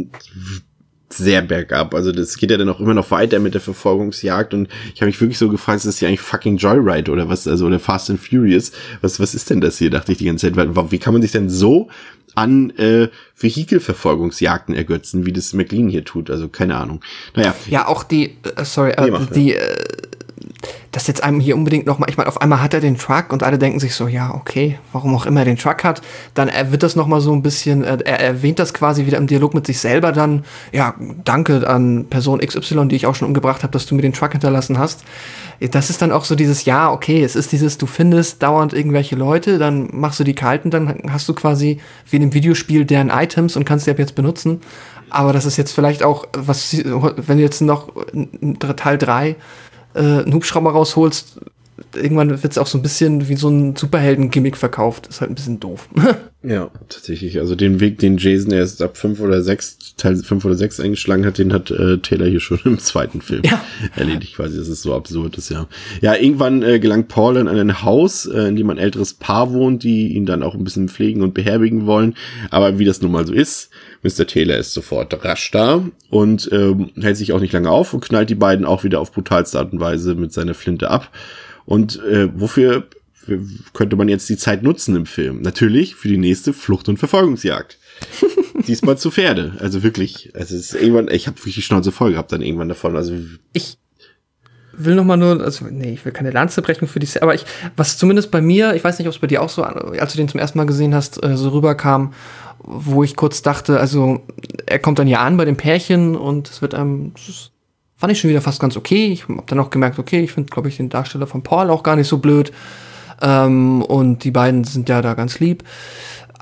Speaker 3: sehr bergab. Also das geht ja dann auch immer noch weiter mit der Verfolgungsjagd und ich habe mich wirklich so gefragt, ist das hier eigentlich fucking Joyride oder was, also oder Fast and Furious? Was, was ist denn das hier, dachte ich die ganze Zeit. Wie kann man sich denn so an äh, Vehikelverfolgungsjagden ergötzen, wie das McLean hier tut? Also keine Ahnung. Naja.
Speaker 4: Ja, auch die, äh, sorry, äh, nee, die, äh, dass jetzt einem hier unbedingt nochmal, ich meine, auf einmal hat er den Truck und alle denken sich so, ja, okay, warum auch immer er den Truck hat, dann er wird das nochmal so ein bisschen, er, er erwähnt das quasi wieder im Dialog mit sich selber dann, ja, danke an Person X Y, die ich auch schon umgebracht habe, dass du mir den Truck hinterlassen hast. Das ist dann auch so dieses, ja, okay, es ist dieses, du findest dauernd irgendwelche Leute, dann machst du die kalten, dann hast du quasi wie in einem Videospiel deren Items und kannst die ab jetzt benutzen. Aber das ist jetzt vielleicht auch, was, wenn du jetzt noch Teil drei äh, einen Hubschrauber rausholst, irgendwann wird es auch so ein bisschen wie so ein Superhelden-Gimmick verkauft. Ist halt ein bisschen doof.
Speaker 3: Ja, tatsächlich. Also den Weg, den Jason erst ab fünf oder sechs, Teil fünf oder sechs eingeschlagen hat, den hat äh, Taylor hier schon im zweiten Film ja. erledigt quasi. Das ist so absurd, das ja. Ja, irgendwann äh, gelangt Paul in ein Haus, äh, in dem ein älteres Paar wohnt, die ihn dann auch ein bisschen pflegen und beherbergen wollen. Aber wie das nun mal so ist, Mister Taylor ist sofort rasch da und ähm, hält sich auch nicht lange auf und knallt die beiden auch wieder auf brutalste Art und Weise mit seiner Flinte ab. Und äh, wofür könnte man jetzt die Zeit nutzen im Film? Natürlich für die nächste Flucht- und Verfolgungsjagd. Diesmal zu Pferde. Also wirklich, es ist irgendwann, ich habe wirklich die Schnauze voll gehabt dann irgendwann davon. Also
Speaker 4: ich will noch mal nur, also nee, ich will keine Lanze brechen für die, aber ich, was zumindest bei mir, ich weiß nicht, ob es bei dir auch so, als du den zum ersten Mal gesehen hast, so rüberkam, wo ich kurz dachte, also er kommt dann hier an bei dem Pärchen und es wird einem, das fand ich schon wieder fast ganz okay. Ich habe dann auch gemerkt, okay, ich finde, glaube ich, den Darsteller von Paul auch gar nicht so blöd. Ähm, und die beiden sind ja da ganz lieb.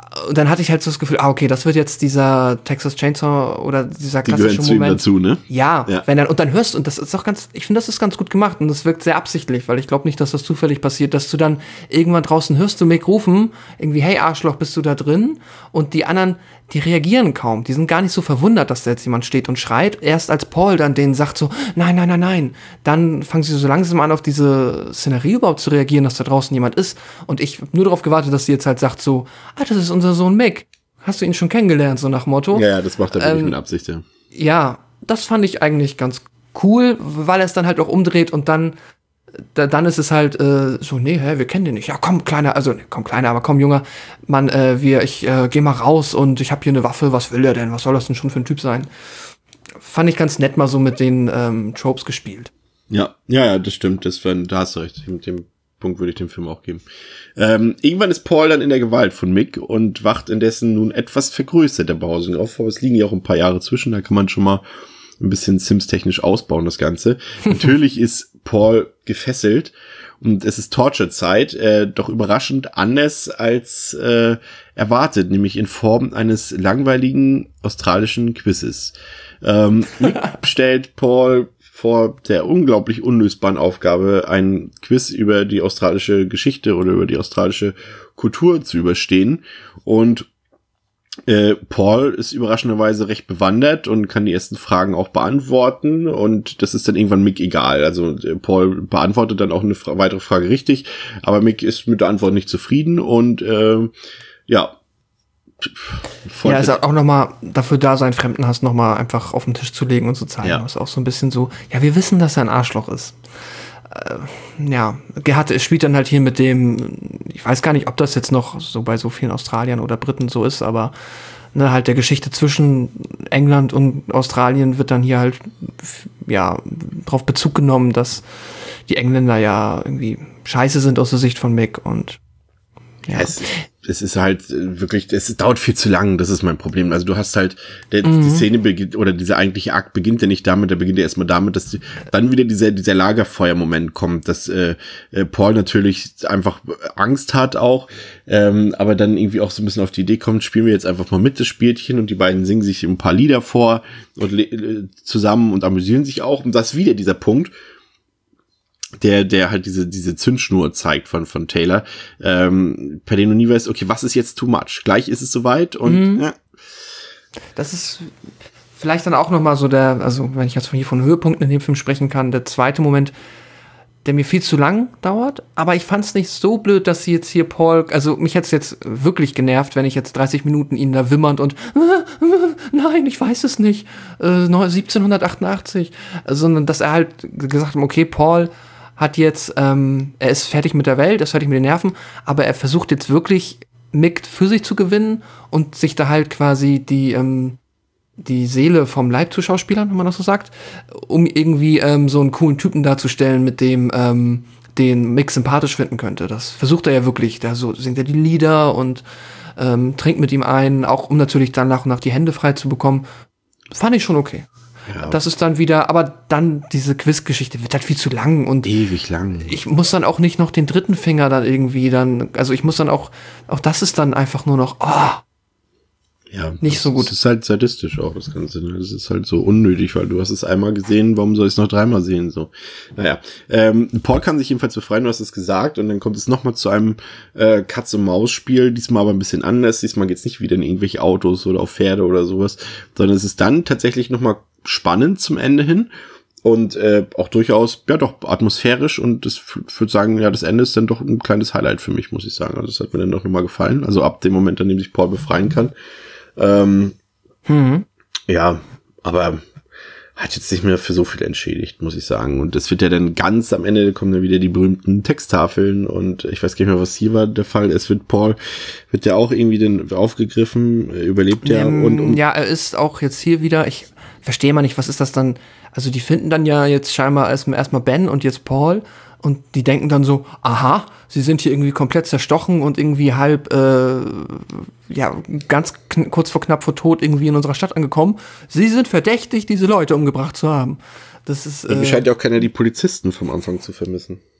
Speaker 4: Und dann hatte ich halt so das Gefühl, ah, okay, das wird jetzt dieser Texas Chainsaw oder dieser
Speaker 3: Die
Speaker 4: klassische
Speaker 3: gehören zu ihm
Speaker 4: Moment.
Speaker 3: dazu, ne?
Speaker 4: Ja,
Speaker 3: Ja.
Speaker 4: wenn dann, und dann hörst du, und das ist auch ganz, ich finde, das ist ganz gut gemacht und das wirkt sehr absichtlich, weil ich glaube nicht, dass das zufällig passiert, dass du dann irgendwann draußen hörst du Mick rufen, irgendwie, hey Arschloch, bist du da drin? Und die anderen, die reagieren kaum. Die sind gar nicht so verwundert, dass da jetzt jemand steht und schreit. Erst als Paul dann denen sagt so, nein, nein, nein, nein, dann fangen sie so langsam an, auf diese Szenerie überhaupt zu reagieren, dass da draußen jemand ist. Und ich habe nur darauf gewartet, dass sie jetzt halt sagt so, ah, das ist unser Sohn Mick. Hast du ihn schon kennengelernt, so nach Motto?
Speaker 3: Ja, ja, das macht er wirklich
Speaker 4: Ähm,
Speaker 3: mit Absicht, ja.
Speaker 4: Ja, das fand ich eigentlich ganz cool, weil er es dann halt auch umdreht und dann da, dann ist es halt äh, so, nee, hä, wir kennen den nicht. Ja, komm, Kleiner, also nee, komm, Kleiner, aber komm, Junger, Mann, äh, wir, ich äh, geh mal raus und ich hab hier eine Waffe, was will er denn? Was soll das denn schon für ein Typ sein? Fand ich ganz nett mal so mit den ähm, Tropes gespielt.
Speaker 3: Ja, ja, ja, das stimmt, das war, da hast du recht, mit dem Punkt würde ich dem Film auch geben. Ähm, irgendwann ist Paul dann in der Gewalt von Mick und wacht indessen nun etwas vergrößert der Behausung auf, aber es liegen ja auch ein paar Jahre zwischen, da kann man schon mal ein bisschen Sims-technisch ausbauen, das Ganze. Natürlich ist Paul gefesselt und es ist Torture-Zeit, äh, doch überraschend anders als äh, erwartet, nämlich in Form eines langweiligen australischen Quizzes. Ähm, Mick stellt Paul vor der unglaublich unlösbaren Aufgabe, ein Quiz über die australische Geschichte oder über die australische Kultur zu überstehen. Und äh, Paul ist überraschenderweise recht bewandert und kann die ersten Fragen auch beantworten. Und das ist dann irgendwann Mick egal. Also äh, Paul beantwortet dann auch eine fra- weitere Frage richtig, aber Mick ist mit der Antwort nicht zufrieden. Und äh, ja,
Speaker 4: ja, ist auch nochmal dafür da, seinen Fremdenhass nochmal einfach auf den Tisch zu legen und zu zeigen. Ja. Ist auch so ein bisschen so, ja, wir wissen, dass er ein Arschloch ist. Äh, ja, Gerhard spielt dann halt hier mit dem, ich weiß gar nicht, ob das jetzt noch so bei so vielen Australiern oder Briten so ist, aber ne, halt der Geschichte zwischen England und Australien wird dann hier halt, ja, drauf Bezug genommen, dass die Engländer ja irgendwie scheiße sind aus der Sicht von Mick und ja.
Speaker 3: Es, es ist halt wirklich, es dauert viel zu lang, das ist mein Problem. Also du hast halt, der,
Speaker 4: Mhm.
Speaker 3: die Szene beginnt, oder dieser eigentliche Akt beginnt ja nicht damit, der beginnt ja erstmal damit, dass die, dann wieder dieser, dieser Lagerfeuer-Moment kommt, dass äh, Paul natürlich einfach Angst hat auch, ähm, aber dann irgendwie auch so ein bisschen auf die Idee kommt, spielen wir jetzt einfach mal mit das Spielchen und die beiden singen sich ein paar Lieder vor und le- zusammen und amüsieren sich auch. Und das ist wieder dieser Punkt, der der halt diese diese Zündschnur zeigt von von Taylor, ähm, bei dem du nie weißt, okay, was ist jetzt too much? Gleich ist es soweit und
Speaker 4: mhm.
Speaker 3: ja.
Speaker 4: Das ist vielleicht dann auch noch mal so der, also wenn ich jetzt von hier von Höhepunkten in dem Film sprechen kann, der zweite Moment, der mir viel zu lang dauert, aber ich fand's nicht so blöd, dass sie jetzt hier Paul, also mich hat's jetzt wirklich genervt, wenn ich jetzt dreißig Minuten ihn da wimmernd und nein, ich weiß es nicht, äh, siebzehnhundertachtundachtzig, sondern dass er halt gesagt hat, okay, Paul hat jetzt, ähm, er ist fertig mit der Welt, er ist fertig mit den Nerven, aber er versucht jetzt wirklich Mick für sich zu gewinnen und sich da halt quasi die, ähm, die Seele vom Leib zu Schauspielern, wenn man das so sagt, um irgendwie ähm, so einen coolen Typen darzustellen, mit dem ähm, den Mick sympathisch finden könnte. Das versucht er ja wirklich. Da so singt er die Lieder und ähm, trinkt mit ihm ein, auch um natürlich dann nach und nach die Hände frei zu bekommen. Fand ich schon okay. Ja. Das ist dann wieder, aber dann diese Quiz-Geschichte wird halt viel zu lang und
Speaker 3: ewig lang.
Speaker 4: Ich muss dann auch nicht noch den dritten Finger dann irgendwie dann, also ich muss dann auch, auch das ist dann einfach nur noch, oh,
Speaker 3: ja,
Speaker 4: nicht so gut.
Speaker 3: Das ist halt sadistisch auch, das Ganze. Das ist halt so unnötig, weil du hast es einmal gesehen, warum soll ich es noch dreimal sehen? So, naja. Ähm, Paul kann sich jedenfalls befreien, du hast es gesagt, und dann kommt es nochmal zu einem äh, Katz-und-Maus-Spiel, diesmal aber ein bisschen anders. Diesmal geht's nicht wieder in irgendwelche Autos oder auf Pferde oder sowas, sondern es ist dann tatsächlich nochmal spannend zum Ende hin. Und äh, auch durchaus, ja doch, atmosphärisch, und das f- würde sagen, ja, das Ende ist dann doch ein kleines Highlight für mich, muss ich sagen. Also das hat mir dann doch nochmal gefallen. Also ab dem Moment, an dem sich Paul befreien kann. Ähm,
Speaker 4: mhm.
Speaker 3: Ja, aber hat jetzt nicht mehr für so viel entschädigt, muss ich sagen. Und es wird ja dann ganz am Ende, kommen dann wieder die berühmten Texttafeln, und ich weiß gar nicht mehr, was hier war der Fall. Es wird Paul, wird ja auch irgendwie dann aufgegriffen, überlebt er.
Speaker 4: Ähm,
Speaker 3: und, und
Speaker 4: ja, er ist auch jetzt hier wieder, ich verstehe mal nicht, was ist das dann? Also die finden dann ja jetzt scheinbar erstmal erstmal Ben und jetzt Paul, und die denken dann so, aha, sie sind hier irgendwie komplett zerstochen und irgendwie halb, äh, ja, ganz kn- kurz vor knapp vor Tod irgendwie in unserer Stadt angekommen. Sie sind verdächtig, diese Leute umgebracht zu haben. Das ist,
Speaker 3: äh, scheint ja auch keiner die Polizisten vom Anfang zu vermissen.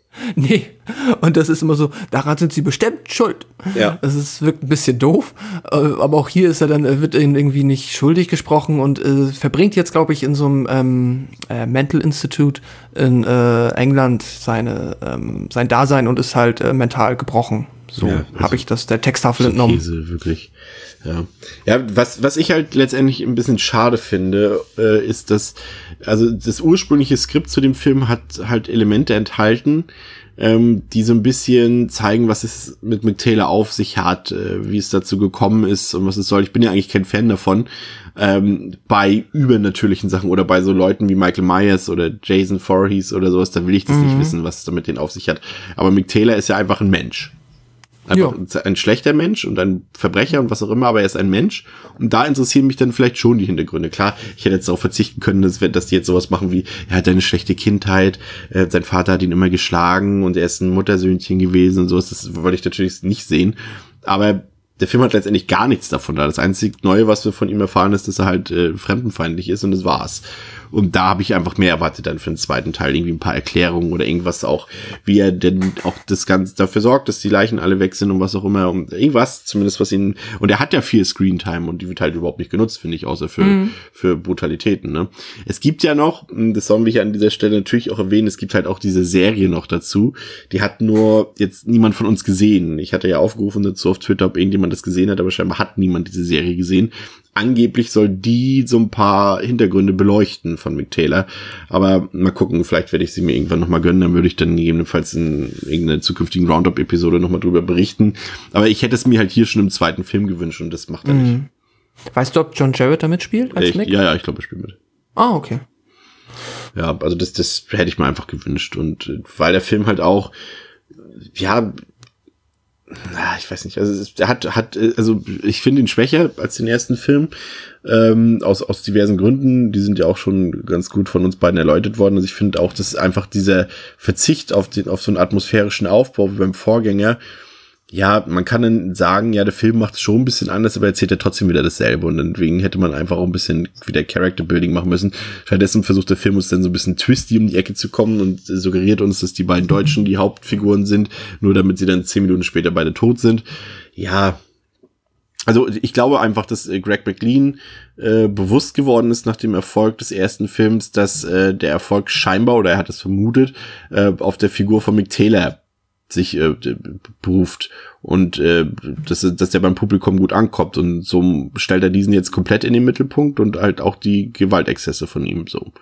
Speaker 4: Nee, und das ist immer so, daran sind sie bestimmt schuld.
Speaker 3: Ja.
Speaker 4: Das ist, wirkt ein bisschen doof, aber auch hier ist er dann, wird irgendwie nicht schuldig gesprochen und äh, verbringt jetzt, glaube ich, in so einem ähm, äh, Mental Institute in äh, England seine, ähm, sein Dasein und ist halt äh, mental gebrochen. So
Speaker 3: ja, also
Speaker 4: habe ich das der Texttafel
Speaker 3: so
Speaker 4: entnommen.
Speaker 3: Käse, wirklich. Ja, ja, was was ich halt letztendlich ein bisschen schade finde, äh, ist, dass also das ursprüngliche Skript zu dem Film hat halt Elemente enthalten, ähm, die so ein bisschen zeigen, was es mit Mick Taylor auf sich hat, äh, wie es dazu gekommen ist und was es soll. Ich bin ja eigentlich kein Fan davon, ähm, bei übernatürlichen Sachen oder bei so Leuten wie Michael Myers oder Jason Voorhees oder sowas, da will ich das mhm. nicht wissen, was es damit denen auf sich hat. Aber Mick Taylor ist ja einfach ein Mensch. Einfach ja. ein schlechter Mensch und ein Verbrecher und was auch immer, aber er ist ein Mensch. Und da interessieren mich dann vielleicht schon die Hintergründe. Klar, ich hätte jetzt darauf verzichten können, dass, dass die jetzt sowas machen wie, er hat eine schlechte Kindheit, äh, sein Vater hat ihn immer geschlagen und er ist ein Muttersöhnchen gewesen und sowas. Das wollte ich natürlich nicht sehen. Aber der Film hat letztendlich gar nichts davon da. Das einzige Neue, was wir von ihm erfahren, ist, dass er halt äh, fremdenfeindlich ist und das war's. Und da habe ich einfach mehr erwartet dann für den zweiten Teil. Irgendwie ein paar Erklärungen oder irgendwas auch, wie er denn auch das Ganze dafür sorgt, dass die Leichen alle weg sind und was auch immer. Und irgendwas zumindest, was ihn... Und er hat ja viel Screentime und die wird halt überhaupt nicht genutzt, finde ich, außer für, mhm. für Brutalitäten. Ne? Es gibt ja noch, das sollen wir hier an dieser Stelle natürlich auch erwähnen, es gibt halt auch diese Serie noch dazu. Die hat nur jetzt niemand von uns gesehen. Ich hatte ja aufgerufen dazu auf Twitter, ob irgendjemand das gesehen hat, aber scheinbar hat niemand diese Serie gesehen. Angeblich soll die so ein paar Hintergründe beleuchten von Mick Taylor. Aber mal gucken, vielleicht werde ich sie mir irgendwann nochmal gönnen. Dann würde ich dann gegebenenfalls in irgendeiner zukünftigen Roundup-Episode nochmal drüber berichten. Aber ich hätte es mir halt hier schon im zweiten Film gewünscht und das macht er nicht.
Speaker 4: Weißt du, ob John Jarrett da mitspielt als
Speaker 3: ich,
Speaker 4: Mick?
Speaker 3: Ja, ja, ich glaube, er spielt mit.
Speaker 4: Ah, okay.
Speaker 3: Ja, also das, das hätte ich mir einfach gewünscht. Und weil der Film halt auch, ja... ich weiß nicht, also er hat, hat, also ich finde ihn schwächer als den ersten Film, ähm, aus, aus diversen Gründen, die sind ja auch schon ganz gut von uns beiden erläutert worden, also ich finde auch, dass einfach dieser Verzicht auf den, auf so einen atmosphärischen Aufbau wie beim Vorgänger, ja, man kann dann sagen, ja, der Film macht es schon ein bisschen anders, aber erzählt er trotzdem wieder dasselbe und deswegen hätte man einfach auch ein bisschen wieder Character Building machen müssen. Stattdessen versucht der Film uns dann so ein bisschen twisty um die Ecke zu kommen und suggeriert uns, dass die beiden Deutschen die Hauptfiguren sind, nur damit sie dann zehn Minuten später beide tot sind. Ja, also ich glaube einfach, dass äh, Greg McLean äh, bewusst geworden ist nach dem Erfolg des ersten Films, dass äh, der Erfolg scheinbar, oder er hat es vermutet, äh, auf der Figur von Mick Taylor sich äh, beruft und äh, dass, dass der beim Publikum gut ankommt und so stellt er diesen jetzt komplett in den Mittelpunkt und halt auch die Gewaltexzesse von ihm so.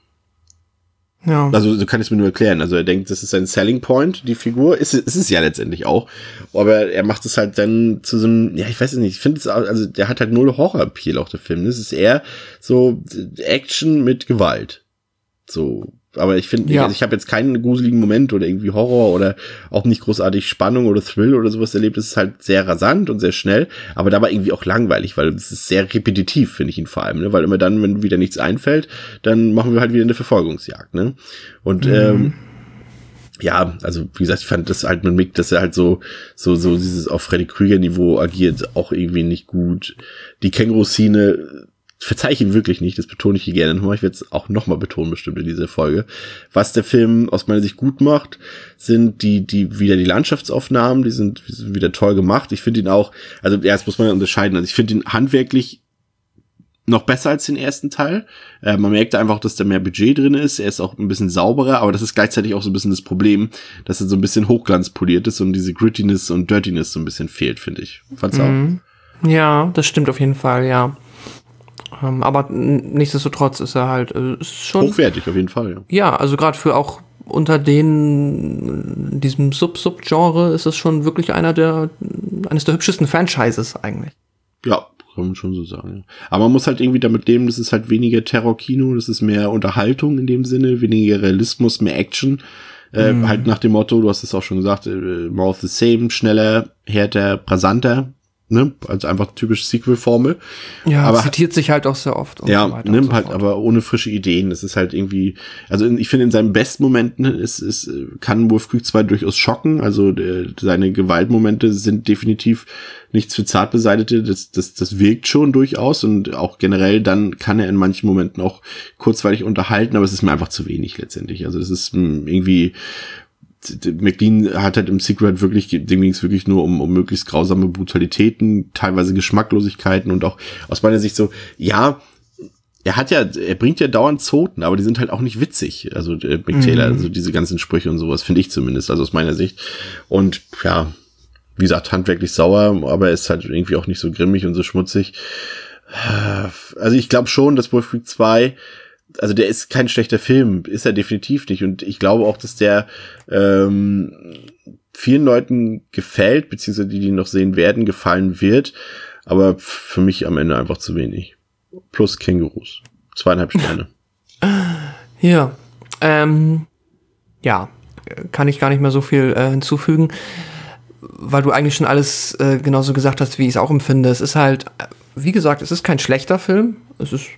Speaker 4: Ja.
Speaker 3: Also so kann ich es mir nur erklären. Also er denkt, das ist sein Selling Point, die Figur. Ist es ist ja letztendlich auch. Aber er macht es halt dann zu so einem, ja, ich weiß es nicht, ich finde es, also der hat halt null Horror-Appeal auch, der Film. Das ist eher so Action mit Gewalt. So. Aber ich finde,
Speaker 4: ja.
Speaker 3: also ich habe jetzt keinen gruseligen Moment oder irgendwie Horror oder auch nicht großartig Spannung oder Thrill oder sowas erlebt. Es ist halt sehr rasant und sehr schnell, aber dabei irgendwie auch langweilig, weil es ist sehr repetitiv, finde ich ihn vor allem, ne? Weil immer dann, wenn wieder nichts einfällt, dann machen wir halt wieder eine Verfolgungsjagd, ne? Und mhm. ähm, ja, also wie gesagt, ich fand das halt mit Mick, dass er halt so so so dieses auf Freddy Krüger Niveau agiert, auch irgendwie nicht gut. Die Känguru-Szene verzeihe ich ihn wirklich nicht, das betone ich hier gerne nochmal. Ich werde es auch nochmal betonen, bestimmt in dieser Folge. Was der Film aus meiner Sicht gut macht, sind die, die, wieder die Landschaftsaufnahmen, die sind, die sind wieder toll gemacht. Ich finde ihn auch, also ja, das muss man ja unterscheiden. Also ich finde ihn handwerklich noch besser als den ersten Teil. Äh, man merkt einfach, dass da mehr Budget drin ist. Er ist auch ein bisschen sauberer, aber das ist gleichzeitig auch so ein bisschen das Problem, dass er so ein bisschen hochglanzpoliert ist und diese Grittiness und Dirtiness so ein bisschen fehlt, finde ich. Fand's
Speaker 4: mhm. auch? Ja, das stimmt auf jeden Fall, ja. Um, aber nichtsdestotrotz ist er halt äh, ist schon
Speaker 3: hochwertig auf jeden Fall, ja.
Speaker 4: Ja, also gerade für auch unter den diesem Sub-Sub-Genre ist es schon wirklich einer der eines der hübschesten Franchises eigentlich.
Speaker 3: Ja, kann man schon so sagen. Ja. Aber man muss halt irgendwie damit leben, das ist halt weniger Terror-Kino, das ist mehr Unterhaltung in dem Sinne, weniger Realismus, mehr Action. Äh, mm. Halt nach dem Motto, du hast es auch schon gesagt, äh, more of the same, schneller, härter, brisanter. Ne, also einfach typisch Sequel-Formel.
Speaker 4: Ja,
Speaker 3: aber
Speaker 4: zitiert sich halt auch sehr oft. Und
Speaker 3: ja,
Speaker 4: so weiter
Speaker 3: nimmt
Speaker 4: so
Speaker 3: halt
Speaker 4: fort.
Speaker 3: aber ohne frische Ideen. Das ist halt irgendwie, also in, ich finde in seinen besten Momenten ist, ist, kann Wolf Creek zwei durchaus schocken. Also der, seine Gewaltmomente sind definitiv nichts für Zartbeseitete. Das, das, das wirkt schon durchaus und auch generell dann kann er in manchen Momenten auch kurzweilig unterhalten, aber es ist mir einfach zu wenig letztendlich. Also das ist mh, irgendwie, McLean hat halt im Sequel halt wirklich, dem ging es wirklich nur um, um möglichst grausame Brutalitäten, teilweise Geschmacklosigkeiten und auch aus meiner Sicht so, ja, er hat ja, er bringt ja dauernd Zoten, aber die sind halt auch nicht witzig. Also äh, Mick Taylor, mhm. also diese ganzen Sprüche und sowas, finde ich zumindest, also aus meiner Sicht. Und ja, wie gesagt, handwerklich sauer, aber er ist halt irgendwie auch nicht so grimmig und so schmutzig. Also ich glaube schon, dass Wolf Creek zwei, also der ist kein schlechter Film, ist er definitiv nicht. Und ich glaube auch, dass der ähm, vielen Leuten gefällt, beziehungsweise die, die noch sehen werden, gefallen wird. Aber für mich am Ende einfach zu wenig. Plus Kängurus. Zweieinhalb Sterne.
Speaker 4: Ja. Ähm, ja, kann ich gar nicht mehr so viel äh, hinzufügen, weil du eigentlich schon alles äh, genauso gesagt hast, wie ich es auch empfinde. Es ist halt, wie gesagt, es ist kein schlechter Film. Es ist,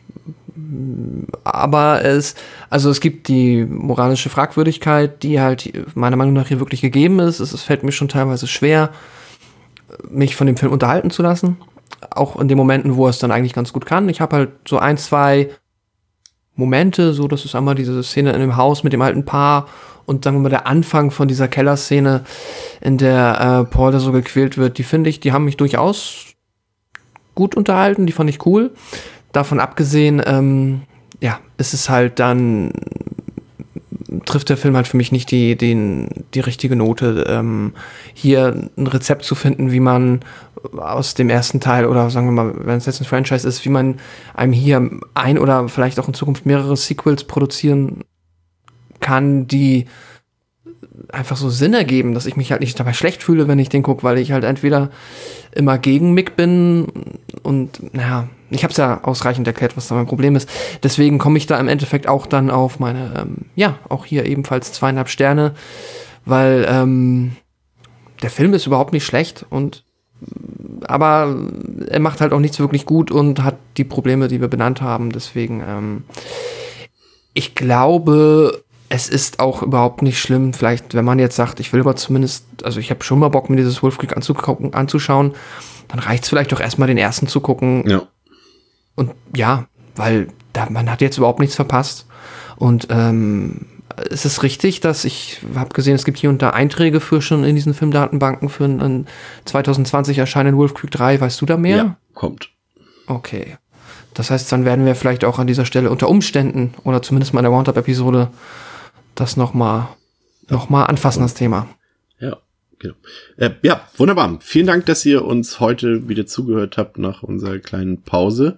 Speaker 4: aber es, also es gibt die moralische Fragwürdigkeit, die halt meiner Meinung nach hier wirklich gegeben ist. Es, es fällt mir schon teilweise schwer, mich von dem Film unterhalten zu lassen. Auch in den Momenten, wo er es dann eigentlich ganz gut kann. Ich habe halt so ein, zwei Momente, so das ist einmal diese Szene in dem Haus mit dem alten Paar und sagen wir mal der Anfang von dieser Kellerszene, in der äh, Paul da so gequält wird, die finde ich, die haben mich durchaus gut unterhalten, die fand ich cool. Davon abgesehen, ähm, ja, ist es halt dann, trifft der Film halt für mich nicht die, den, die richtige Note, ähm, hier ein Rezept zu finden, wie man aus dem ersten Teil oder sagen wir mal, wenn es jetzt ein Franchise ist, wie man einem hier ein oder vielleicht auch in Zukunft mehrere Sequels produzieren kann, die einfach so Sinn ergeben, dass ich mich halt nicht dabei schlecht fühle, wenn ich den gucke, weil ich halt entweder immer gegen Mick bin und naja, ich habe es ja ausreichend erklärt, was da mein Problem ist. Deswegen komme ich da im Endeffekt auch dann auf meine, ähm, ja, auch hier ebenfalls zweieinhalb Sterne, weil ähm, der Film ist überhaupt nicht schlecht und aber er macht halt auch nichts wirklich gut und hat die Probleme, die wir benannt haben. Deswegen, ähm, ich glaube, es ist auch überhaupt nicht schlimm. Vielleicht, wenn man jetzt sagt, ich will aber zumindest, also ich habe schon mal Bock, mir dieses Wolf Creek anzugucken, anzuschauen, dann reicht es vielleicht doch erstmal den ersten zu gucken.
Speaker 3: Ja.
Speaker 4: Und ja, weil da, man hat jetzt überhaupt nichts verpasst. Und ähm, es ist richtig, dass ich habe gesehen, es gibt hier und da Einträge für schon in diesen Filmdatenbanken für einen zwanzig zwanzig erscheinenden Wolf Creek drei. Weißt du da mehr?
Speaker 3: Ja, kommt.
Speaker 4: Okay. Das heißt, dann werden wir vielleicht auch an dieser Stelle unter Umständen oder zumindest mal in der Roundup-Episode das nochmal noch mal anfassen, das Thema.
Speaker 3: Ja, genau. Äh, ja, wunderbar. Vielen Dank, dass ihr uns heute wieder zugehört habt nach unserer kleinen Pause.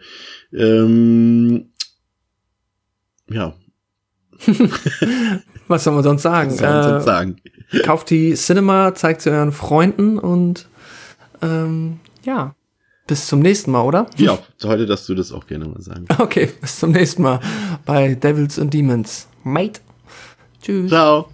Speaker 3: Ähm, ja.
Speaker 4: Was soll man sonst sagen?
Speaker 3: Was soll man sonst
Speaker 4: äh,
Speaker 3: sagen?
Speaker 4: Kauft die Cinema, zeigt sie euren Freunden und ähm, ja, bis zum nächsten Mal, oder?
Speaker 3: Ja, heute darfst du das auch gerne mal sagen.
Speaker 4: Okay, bis zum nächsten Mal bei Devils and Demons. Mate. Tschüss.
Speaker 3: Ciao.